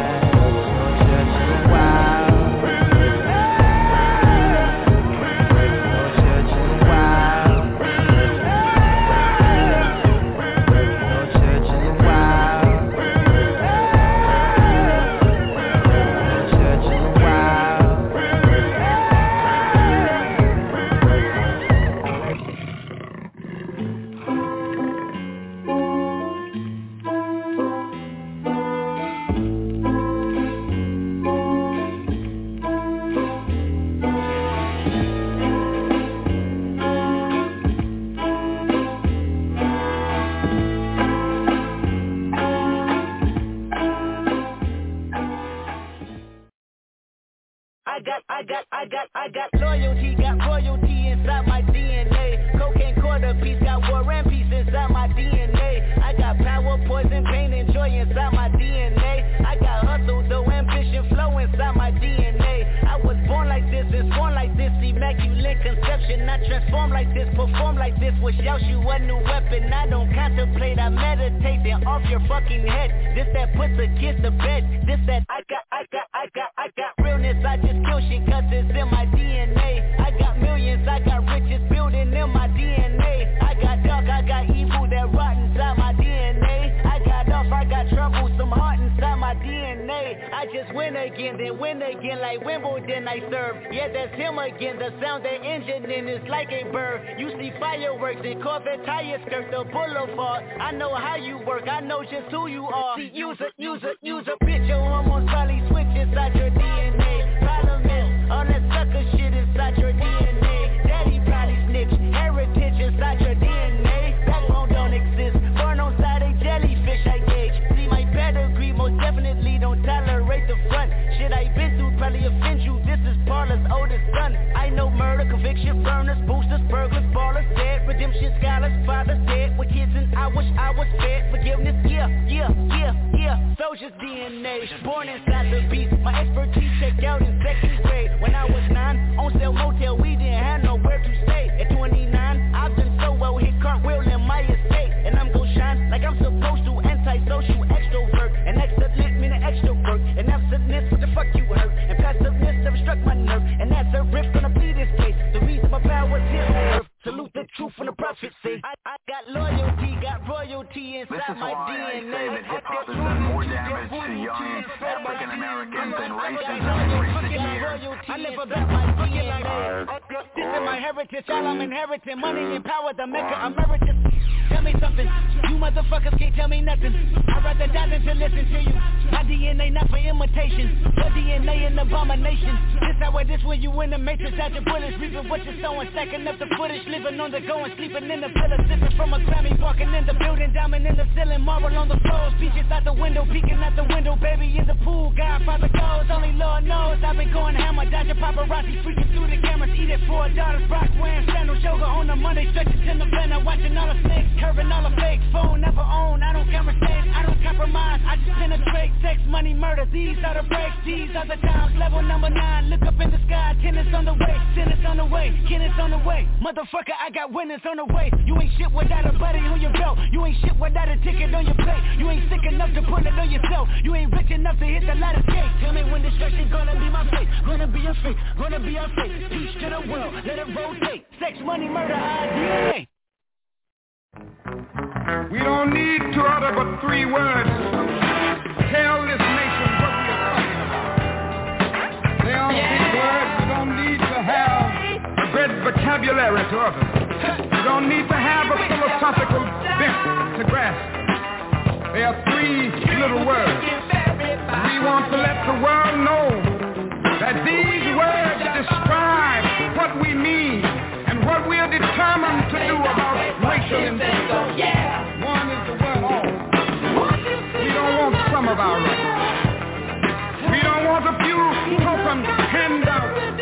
I got, I got loyalty, got royalty inside my D N A. Cocaine quarter piece, got war and peace inside my D N A. I got power, poison, pain, and joy inside my D N A. I got hustle, though ambition, flow inside my D N A. I was born like this and born like this, immaculate conception. I transform like this, perform like this, wish out you a new weapon. I don't contemplate, I meditate, then off your fucking head. This that puts a kiss to bed. This that I got, I got, I got, I got realness. I just kill shit cause it's in my D N A. I got millions, I got riches building in my D N A. I got dark, I got evil that rot inside my D N A. I got off, I got trouble, some heart inside my D N A. I just win again, then win again like Wimbledon I serve. Yeah, that's him again, the sound that engine in is like a bird. You see fireworks and Corvette tires skirt the boulevard. I know how you work, I know just who you are. See, use a, use a, use a bitch, your hormones probably switch inside your D N A. Problem is, all that sucker shit inside your D N A. Daddy probably snitch, heritage inside your D N A. Backbone don't exist, born on side a jellyfish I gauge. See my pedigree, most definitely don't tolerate the front. Shit I been through probably offend you, this is Parler's oldest son. I know murder, conviction, burners, boosters, burglars, ballers, dead, redemption, scholars, fathers dead. With kids and I wish I was fed, forgiveness, yeah, yeah, yeah, yeah. Soldier's D N A, born inside the beast. My expertise checked out in second grade. When I was nine, on sale motel, we didn't have nowhere to stay. At twenty-nine, I've done so well, hit cartwheel in my estate. And I'm gon' shine like I'm supposed to, antisocial extrovert. And excellent meaning extrovert. And absentness, what the fuck you hurt? And passiveness never struck my nerve. And that's a riff gonna be this case. The reason my power's here on earth. Salute the truth from the prophecy. I, I got loyalty, got royalty inside my D N A. This is why I say that hip-hop has done more damage to young African Americans than racism in recent years. I never got my D N A. This is my heritage, all I'm inheriting. Money and power, the maker emeritus. Tell me something, you motherfuckers can't tell me nothing. I'd rather die than to listen to you. My D N A not for imitation, your D N A an abomination. This how it is when you in the matrix, out your bullets, reaping what you're sowing, stacking up the footage, living on the go and sleeping in the pillar, sipping from a Grammy, walking in the building, diamond in the ceiling, marble on the floor, speeches out the window, peeking out the window, baby in the pool, Godfather goes, only Lord knows. I've been going hammer, dodging paparazzi, freaking through the cameras, eat it for a daughter's Brock, wearing sandals, yoga on a Monday, stretching to the banner, watching all the snakes. Curving all the fake, phone never own. I don't conversate, I don't compromise. I just penetrate, sex, money, murder. These are the breaks, these are the times. Level number nine, look up in the sky. Tennis on the way, tennis on the way, tennis on the way. Motherfucker, I got winners on the way. You ain't shit without a buddy on your belt. You ain't shit without a ticket on your plate. You ain't sick enough to put it on yourself. You ain't rich enough to hit the ladder gate. Tell me when destruction gonna be my fate. Gonna be a fate, gonna be a fate. Peace to the world, let it rotate. Sex, money, murder, I D N A. We don't need to utter but three words. Tell this nation what we are talking about. They are yeah. three words. We don't need to have a great vocabulary to utter. We don't need to have a philosophical bent to grasp. They are three little words. We want to let the world know that these words describe what we mean and what we are determined to do about racial injustice. One is the word all. We don't want some of our rights. We don't want a few token handouts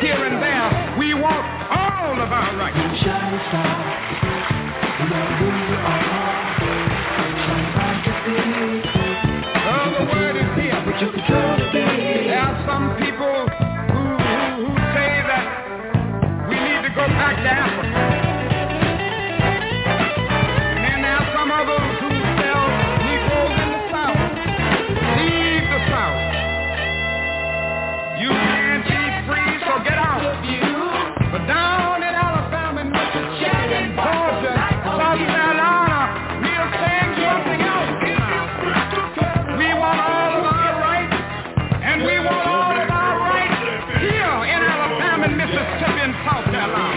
want all of our rights. Shine star, no matter who you are, shine bright to see. Oh, the word is here, but you control the day. There are some people who, who, who say that we need to go back to Africa. And then there are some others who sell Negroes in the South. Leave the South. You can't be free, so get out. But down in Alabama, and Mississippi, Georgia, South Carolina, we are saying something else. We want all of our rights, and we want all of our rights here in Alabama, and Mississippi, and South Carolina.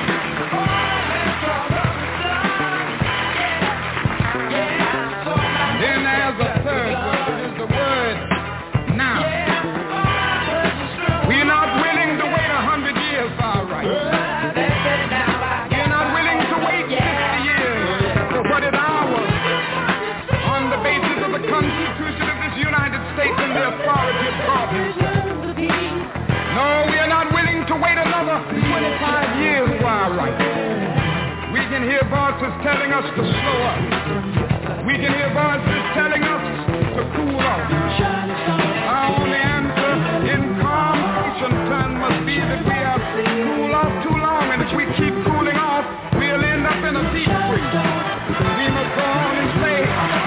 Then there's a third word, is the word now. We're not willing to wait a hundred years for our rights. We're not willing to wait fifty years for what is ours on the basis of the Constitution of this United States and the authority of God himself. No, we are not willing to wait another twenty-five years for our rights. We can hear voices telling us to slow up. We can hear voices telling us to cool off. Our only answer in calm time must be that we have cooled off too long, and if we keep cooling off, we'll end up in a deep freeze. We must go on and say,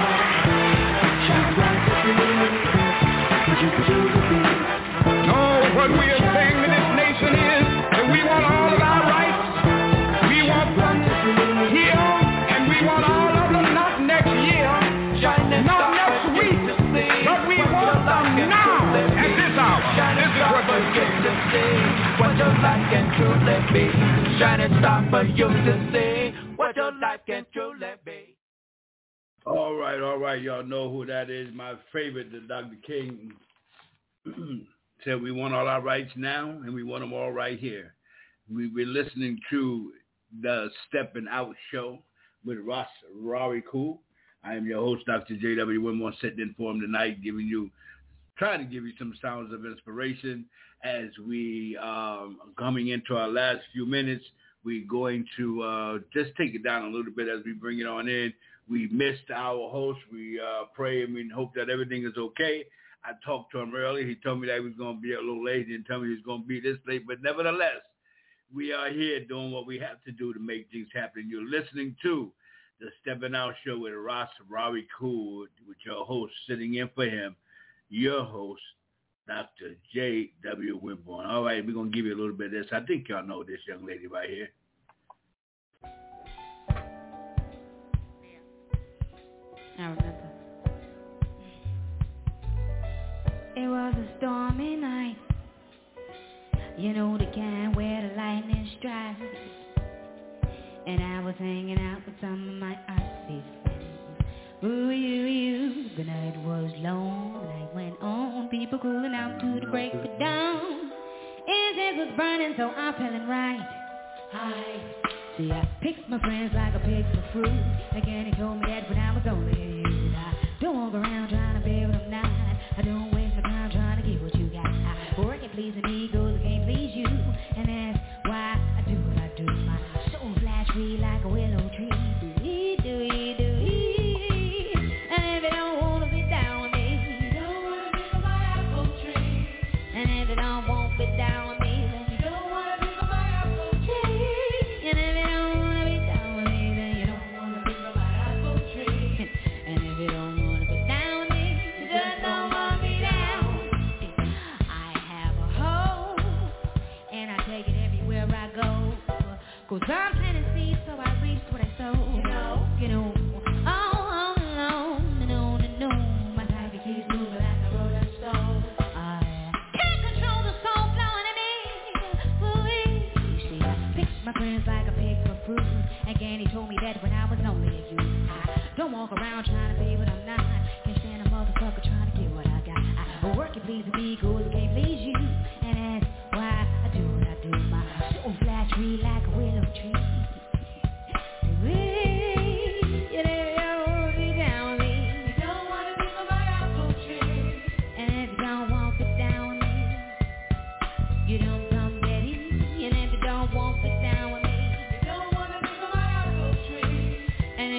no, what we are saying to this nation is that we want all of our rights. We want them here, and we want all of them not next year, not next week, but we want them now at this hour. This is what we're saying. What your life can truly be. Shining star for you to see. What your life can truly be. All right, all right. Y'all know who that is. My favorite, the Doctor King, said we want all our rights now, and we want them all right here. We've been listening to the Stepping Out Show with Ross Rory Cool. I am your host, Doctor J W Winmore, sitting in for him tonight, giving you, trying to give you some sounds of inspiration as we um, coming into our last few minutes. We're going to uh, just take it down a little bit as we bring it on in. We missed our host. We uh, pray and we hope that everything is okay. I talked to him earlier. He told me that he was going to be a little late. He didn't tell me he was going to be this late. But nevertheless, we are here doing what we have to do to make things happen. You're listening to the Stepping Out Show with Ross Rory Cool, with your host sitting in for him, your host, Doctor J W Winborn. All right, we're going to give you a little bit of this. I think y'all know this young lady right here. I remember. It was a stormy night. You know the kind where the lightning strikes. And I was hanging out with some of my artsy friends. Ooh, you, you. The night was long, the night went on. People cooling out to the break of dawn. Incense was burning, so I'm feeling right. Hi. See, I picked my friends like I picked my fruit. Again, he told me that when I was only a youth. I don't walk around trying to be what I'm not. I don't waste my time trying to get what you got. I work and pleasing egos, I can't please you. And that's why I do what I do. My soul flash free like a willow tree. Do-ee, do-ee, do-ee. And if you don't want to be down with me, you don't want to be my apple tree. And if you don't want to be down with me, then you don't want to be my apple tree. And if you don't want to be down with me, then you don't want to be my apple tree. And if you don't want to be down with me, you just don't want me down. I have a hoe, and I take it everywhere I go. Cause I'm planting seeds, so I reap what I sow. You know, you know, oh, oh, oh, no, no, no, my type of keeps moving like a rolling stone. I can't control the soul flowing in me. Ooh, see, I picked my friends like I picked my fruit. Again, he told me that when I was only a youth. I don't walk around trying to be what I'm not. Can't stand a motherfucker trying to get what I got. I work and please me, cause I can't please you. And that's why I do what I do. My soul flash free like a willow tree. You don't want to be down with me. You don't want to be my apple tree. And if you don't want to be down with me, you don't come ready. And if you don't want to be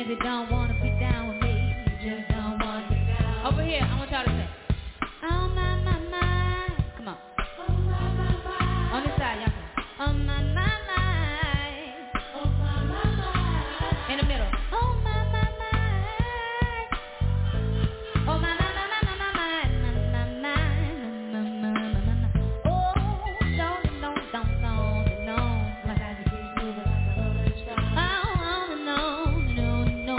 you don't wanna be down with me, you just don't wanna be down. Over here, I want y'all to say, oh my, my, my. Come on. Oh my, my, my. On this side, y'all say, oh my, my, my. Oh my, my, my. In the middle. Oh my, my, my. Oh my, my, my, my, my, my, my, my, my, my, my, my. Oh, don't, don't, don't, don't, don't. My body keeps moving like a rolling stone. Oh, no, no, no.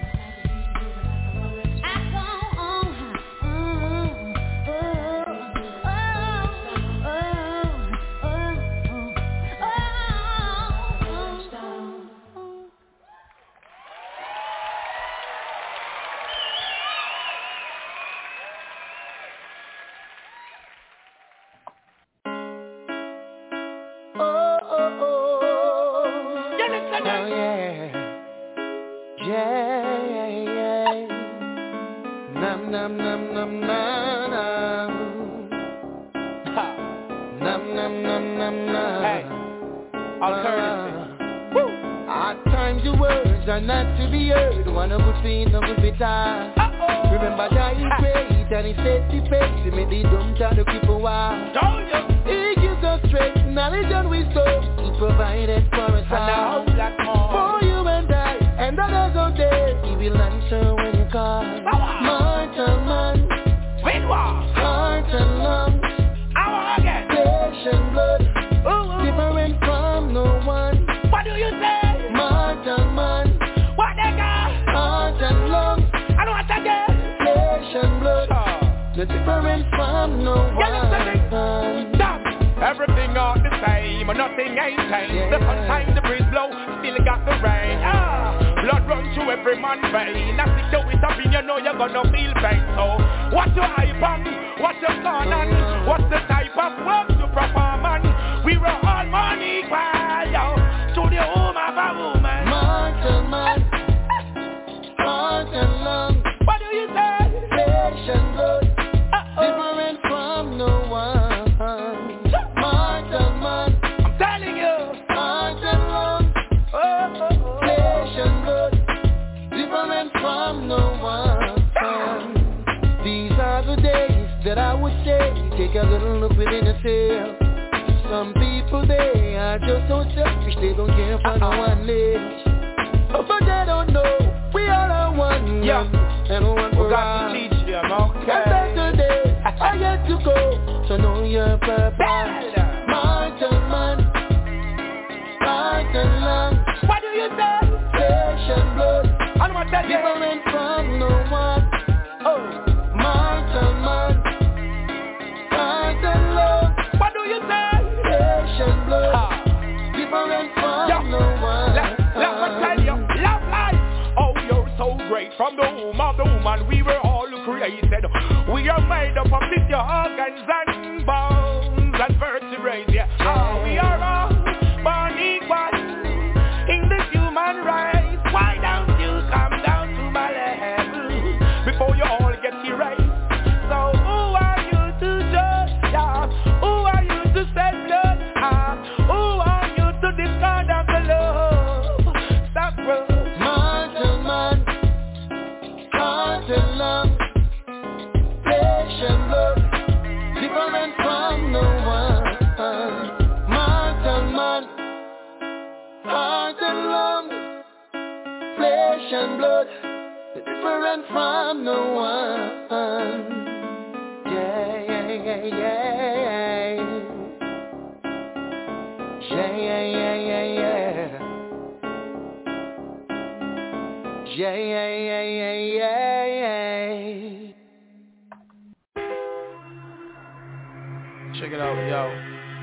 I go on high. Oh, oh, oh, oh, oh, oh, oh, oh. Oh, oh, oh. You listen oh, yeah. Yeah, yeah, yeah. Nam, nam, nam, nam, nam. Ha. Nam, nam, nam, nam, nam. Hey. Alternative. Woo. At times your words are not to be heard. One of good things, no good bitter. Uh-oh. Remember that he prayed and he set the pace to make the dumb child the people wild. Told you. He gives us strength, knowledge and wisdom. He provided for us all. For you and I, and others out there, he will answer when you call. Mortal man, heart and lungs, flesh and blood, Ooh. different from no one. What do you say? Mortal man, what they got? Heart and lungs, I don't want to get flesh and blood, oh. different from no one. Stop. Everything all the same, nothing ain't changed. Yeah. The sunshine, the breeze blow, still got the rain. Ah, blood runs through every man's vein. As the show is up in, you know you're gonna feel pain. So, what's your hype on? What's your son on? What's the type of work to perform on? We were all born equal, yo, to the home of a woman. Mortal man, heart and lungs. What do you say? Flesh and blood, uh-oh. different from no one. That I would say, take a little look within yourself. Some people, they are just so selfish, they don't care for no one else. But they don't know, we all are one, yeah. and one for all. Teach them, okay. And better days are yet to go, so know your purpose. Mortal man, heart and lungs. What do you say? Flesh and blood, and what that different from no one. Oh, mortal man. What do you say? Flesh and blood, ah. different from yeah. no one. Let, let me tell you, love life. Oh, you're so great. From the womb of the woman, we were all created. We are made up of this organs and bones and vertebrae. Yeah, ah, we are all born equal in this human race. Why don't you come down to my level before you all get erased? So who are you to judge? Yeah. Who are you to say blood? Ah, who are you to discard of the love? Stop, bro. Mortal man, heart and lungs, flesh and blood, different from no one. Mortal man, heart and lungs, flesh and blood, different from no one. Yeah, yeah, yeah, yeah. Yeah, yeah, yeah, yeah, yeah. Yeah, yeah, yeah, yeah, yeah. Check it out, yo.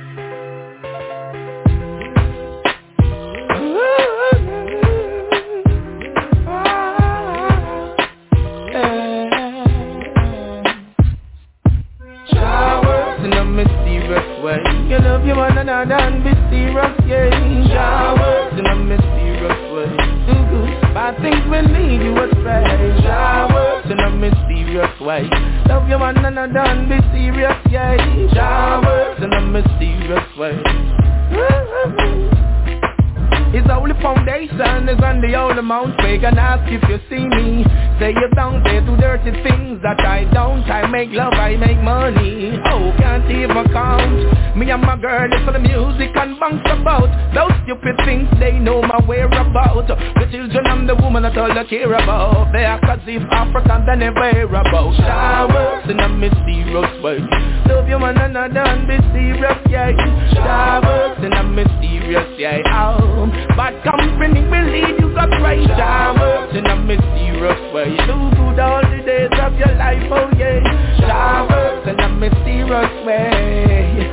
Mysterious way, you love your one another and be serious, yeah. Showers in a mysterious way, do good bad things will lead you astray. Showers in a mysterious way, love your one another and be serious, yeah. Showers in a mysterious way. It's only foundation, is on the old amount. Wake and ask if you see me. Say you don't say do dirty things that I don't. I make love, I make money. Oh, can't even count. Me and my girl listen to music and bounce about. Those stupid things, they know my whereabouts. The children and the woman that all they care about. They act as if African they never hear about. Showers in a mysterious way. Love you man and I done be serious, yeah. Showers in a mysterious, yeah. Oh, bad company believe you got right. Showers in a mysterious way. Do good all the days of your life, oh yeah. Showers in a mysterious way.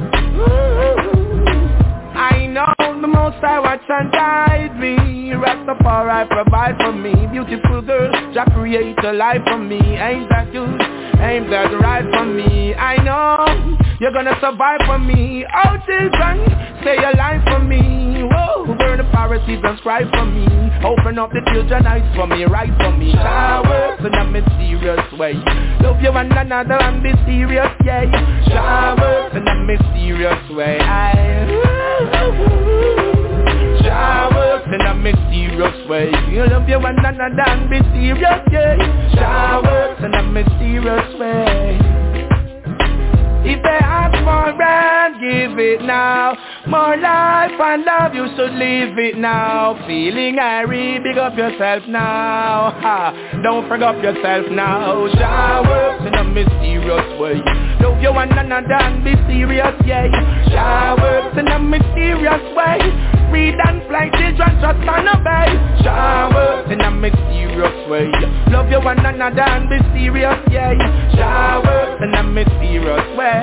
I know the most I watch and guide me. Rastafari provide for me. Beautiful girl, Jah create a life for me. Ain't that good? Ain't that right for me? I know you're gonna survive for me. Oh children, stay alive for me. Whoa, burn the Pharisees and scribe for me. Open up the children eyes for me, right for me. Showers in a mysterious way. Love you one another and be serious, yeah. Showers in a mysterious way. Showers in a mysterious way. You love you one another and be serious, yeah. Showers in a mysterious way. If they ask for rent, give it now. More life and love, you should live it now. Feeling airy, big up yourself now. Ha, don't forget yourself now. Showers in a mysterious way. Love you one another and be serious, yeah. Showers in a mysterious way. Read and fly, children trust and obey. Showers in a mysterious way. Love you one another and be serious, yeah. Showers in a mysterious way.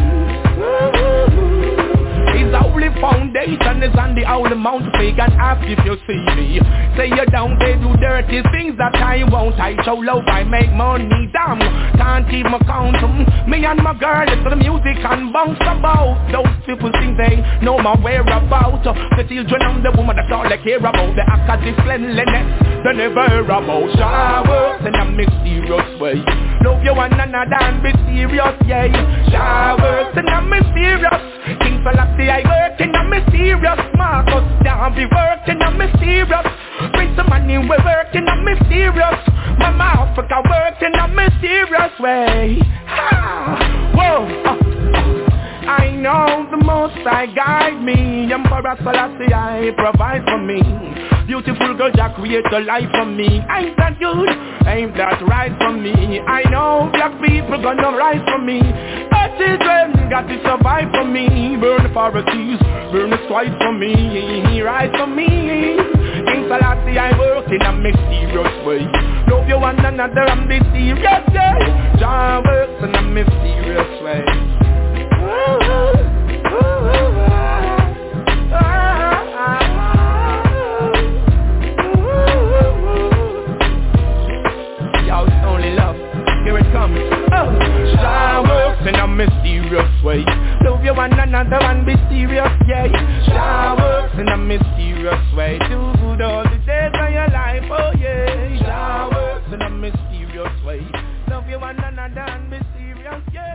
His holy foundation is on the holy mount. Fake and ask if you see me. Say you don't they do dirty things that I won't. I show love, I make money. Damn, can't even count them. Me and my girl listen to the music and bounce about. Those people think they know my whereabouts. The children and the woman, that's all they care about. The act of cleanliness, they never hear about. Showers in a mysterious way. Love you one another and be serious, yeah. Showers in a mysterious. King Selassie, I work in a mysterious. Marcus, down be working a mysterious. Prince of Money, we work in a mysterious. Mama Africa work in a mysterious way. Ha! Whoa! Uh, I know the most I guide me. Emperor Selassie, I provide for me. Beautiful girl, Jah create a life for me. Ain't that good? Ain't that right for me? I know black people gonna rise for me. But children got to survive for me. Burn the Pharisees, burn the scribes for me. He rise for me. King Selassie, I work in a mysterious way. Love you one another and be serious, yeah. Jah works in a mysterious way. Ooh, ooh, ooh, ah, ah, ah. Here it comes. Oh, Jah works in a mysterious way. Love you one another and be serious, yeah. Jah works in a mysterious way. Do good all the days of your life, oh yeah. Jah works in a mysterious way. Love you one another and be serious, yeah.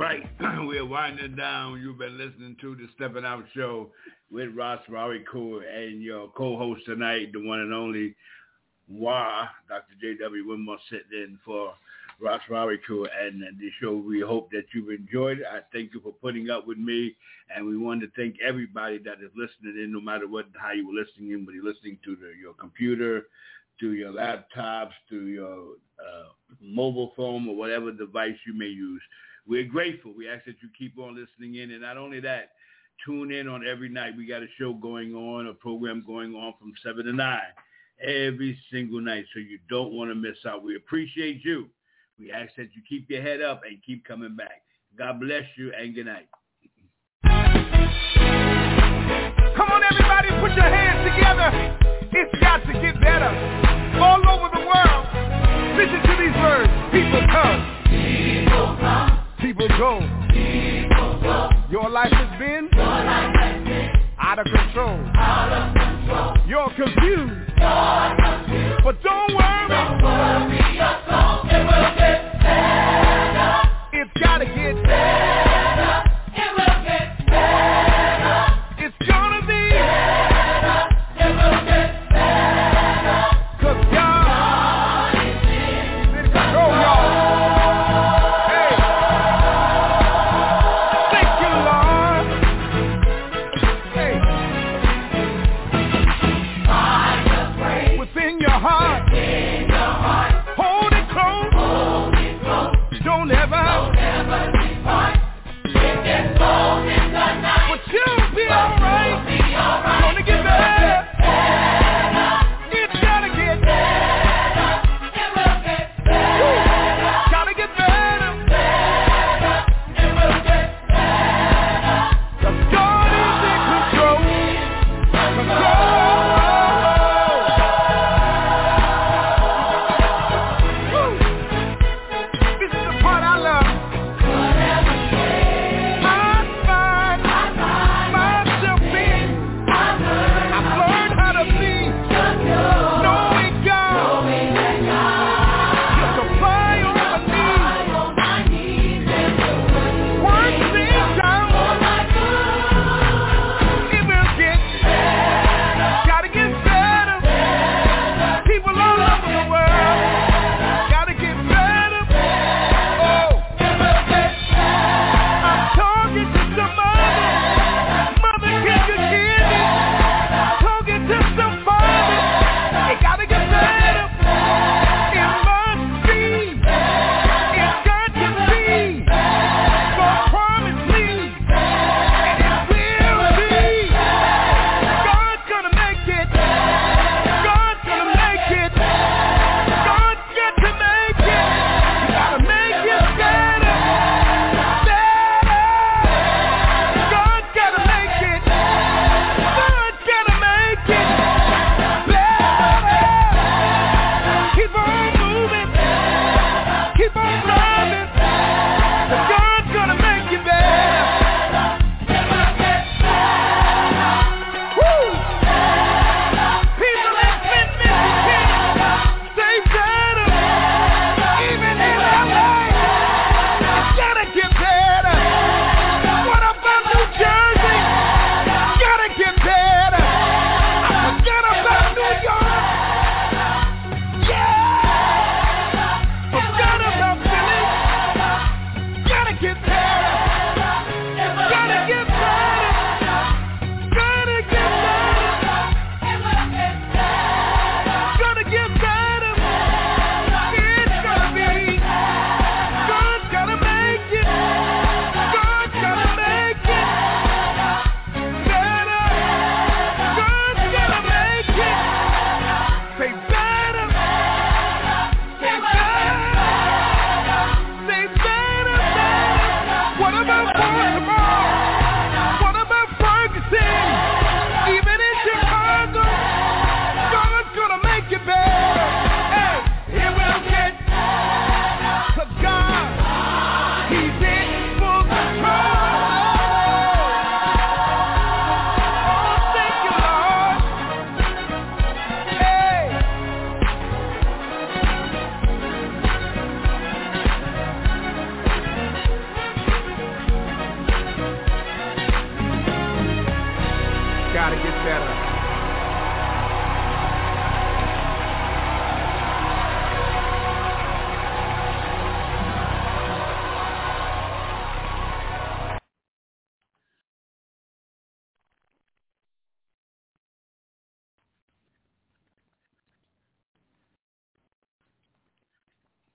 right, we're winding down. You've been listening to the Stepping Out Show with Ross Warricool and your co-host tonight, the one and only Wah, Doctor J W Winmore, sitting in for Ross Warricool. And the show, we hope that you've enjoyed it. I thank you for putting up with me, and we want to thank everybody that is listening in, no matter what, how you were listening in, whether you're listening to the, your computer, to your laptops, to your uh, mobile phone, or whatever device you may use. We're grateful. We ask that you keep on listening in. And not only that, tune in on every night. We got a show going on, a program going on from seven to nine every single night. So you don't want to miss out. We appreciate you. We ask that you keep your head up and keep coming back. God bless you and good night. Come on, everybody, put your hands together. It's got to get better. All over the world, listen to these words. People come. People come. People go. People go. Your life has been, Your life has been out of control. Out of control. You're confused. You're confused. But don't worry.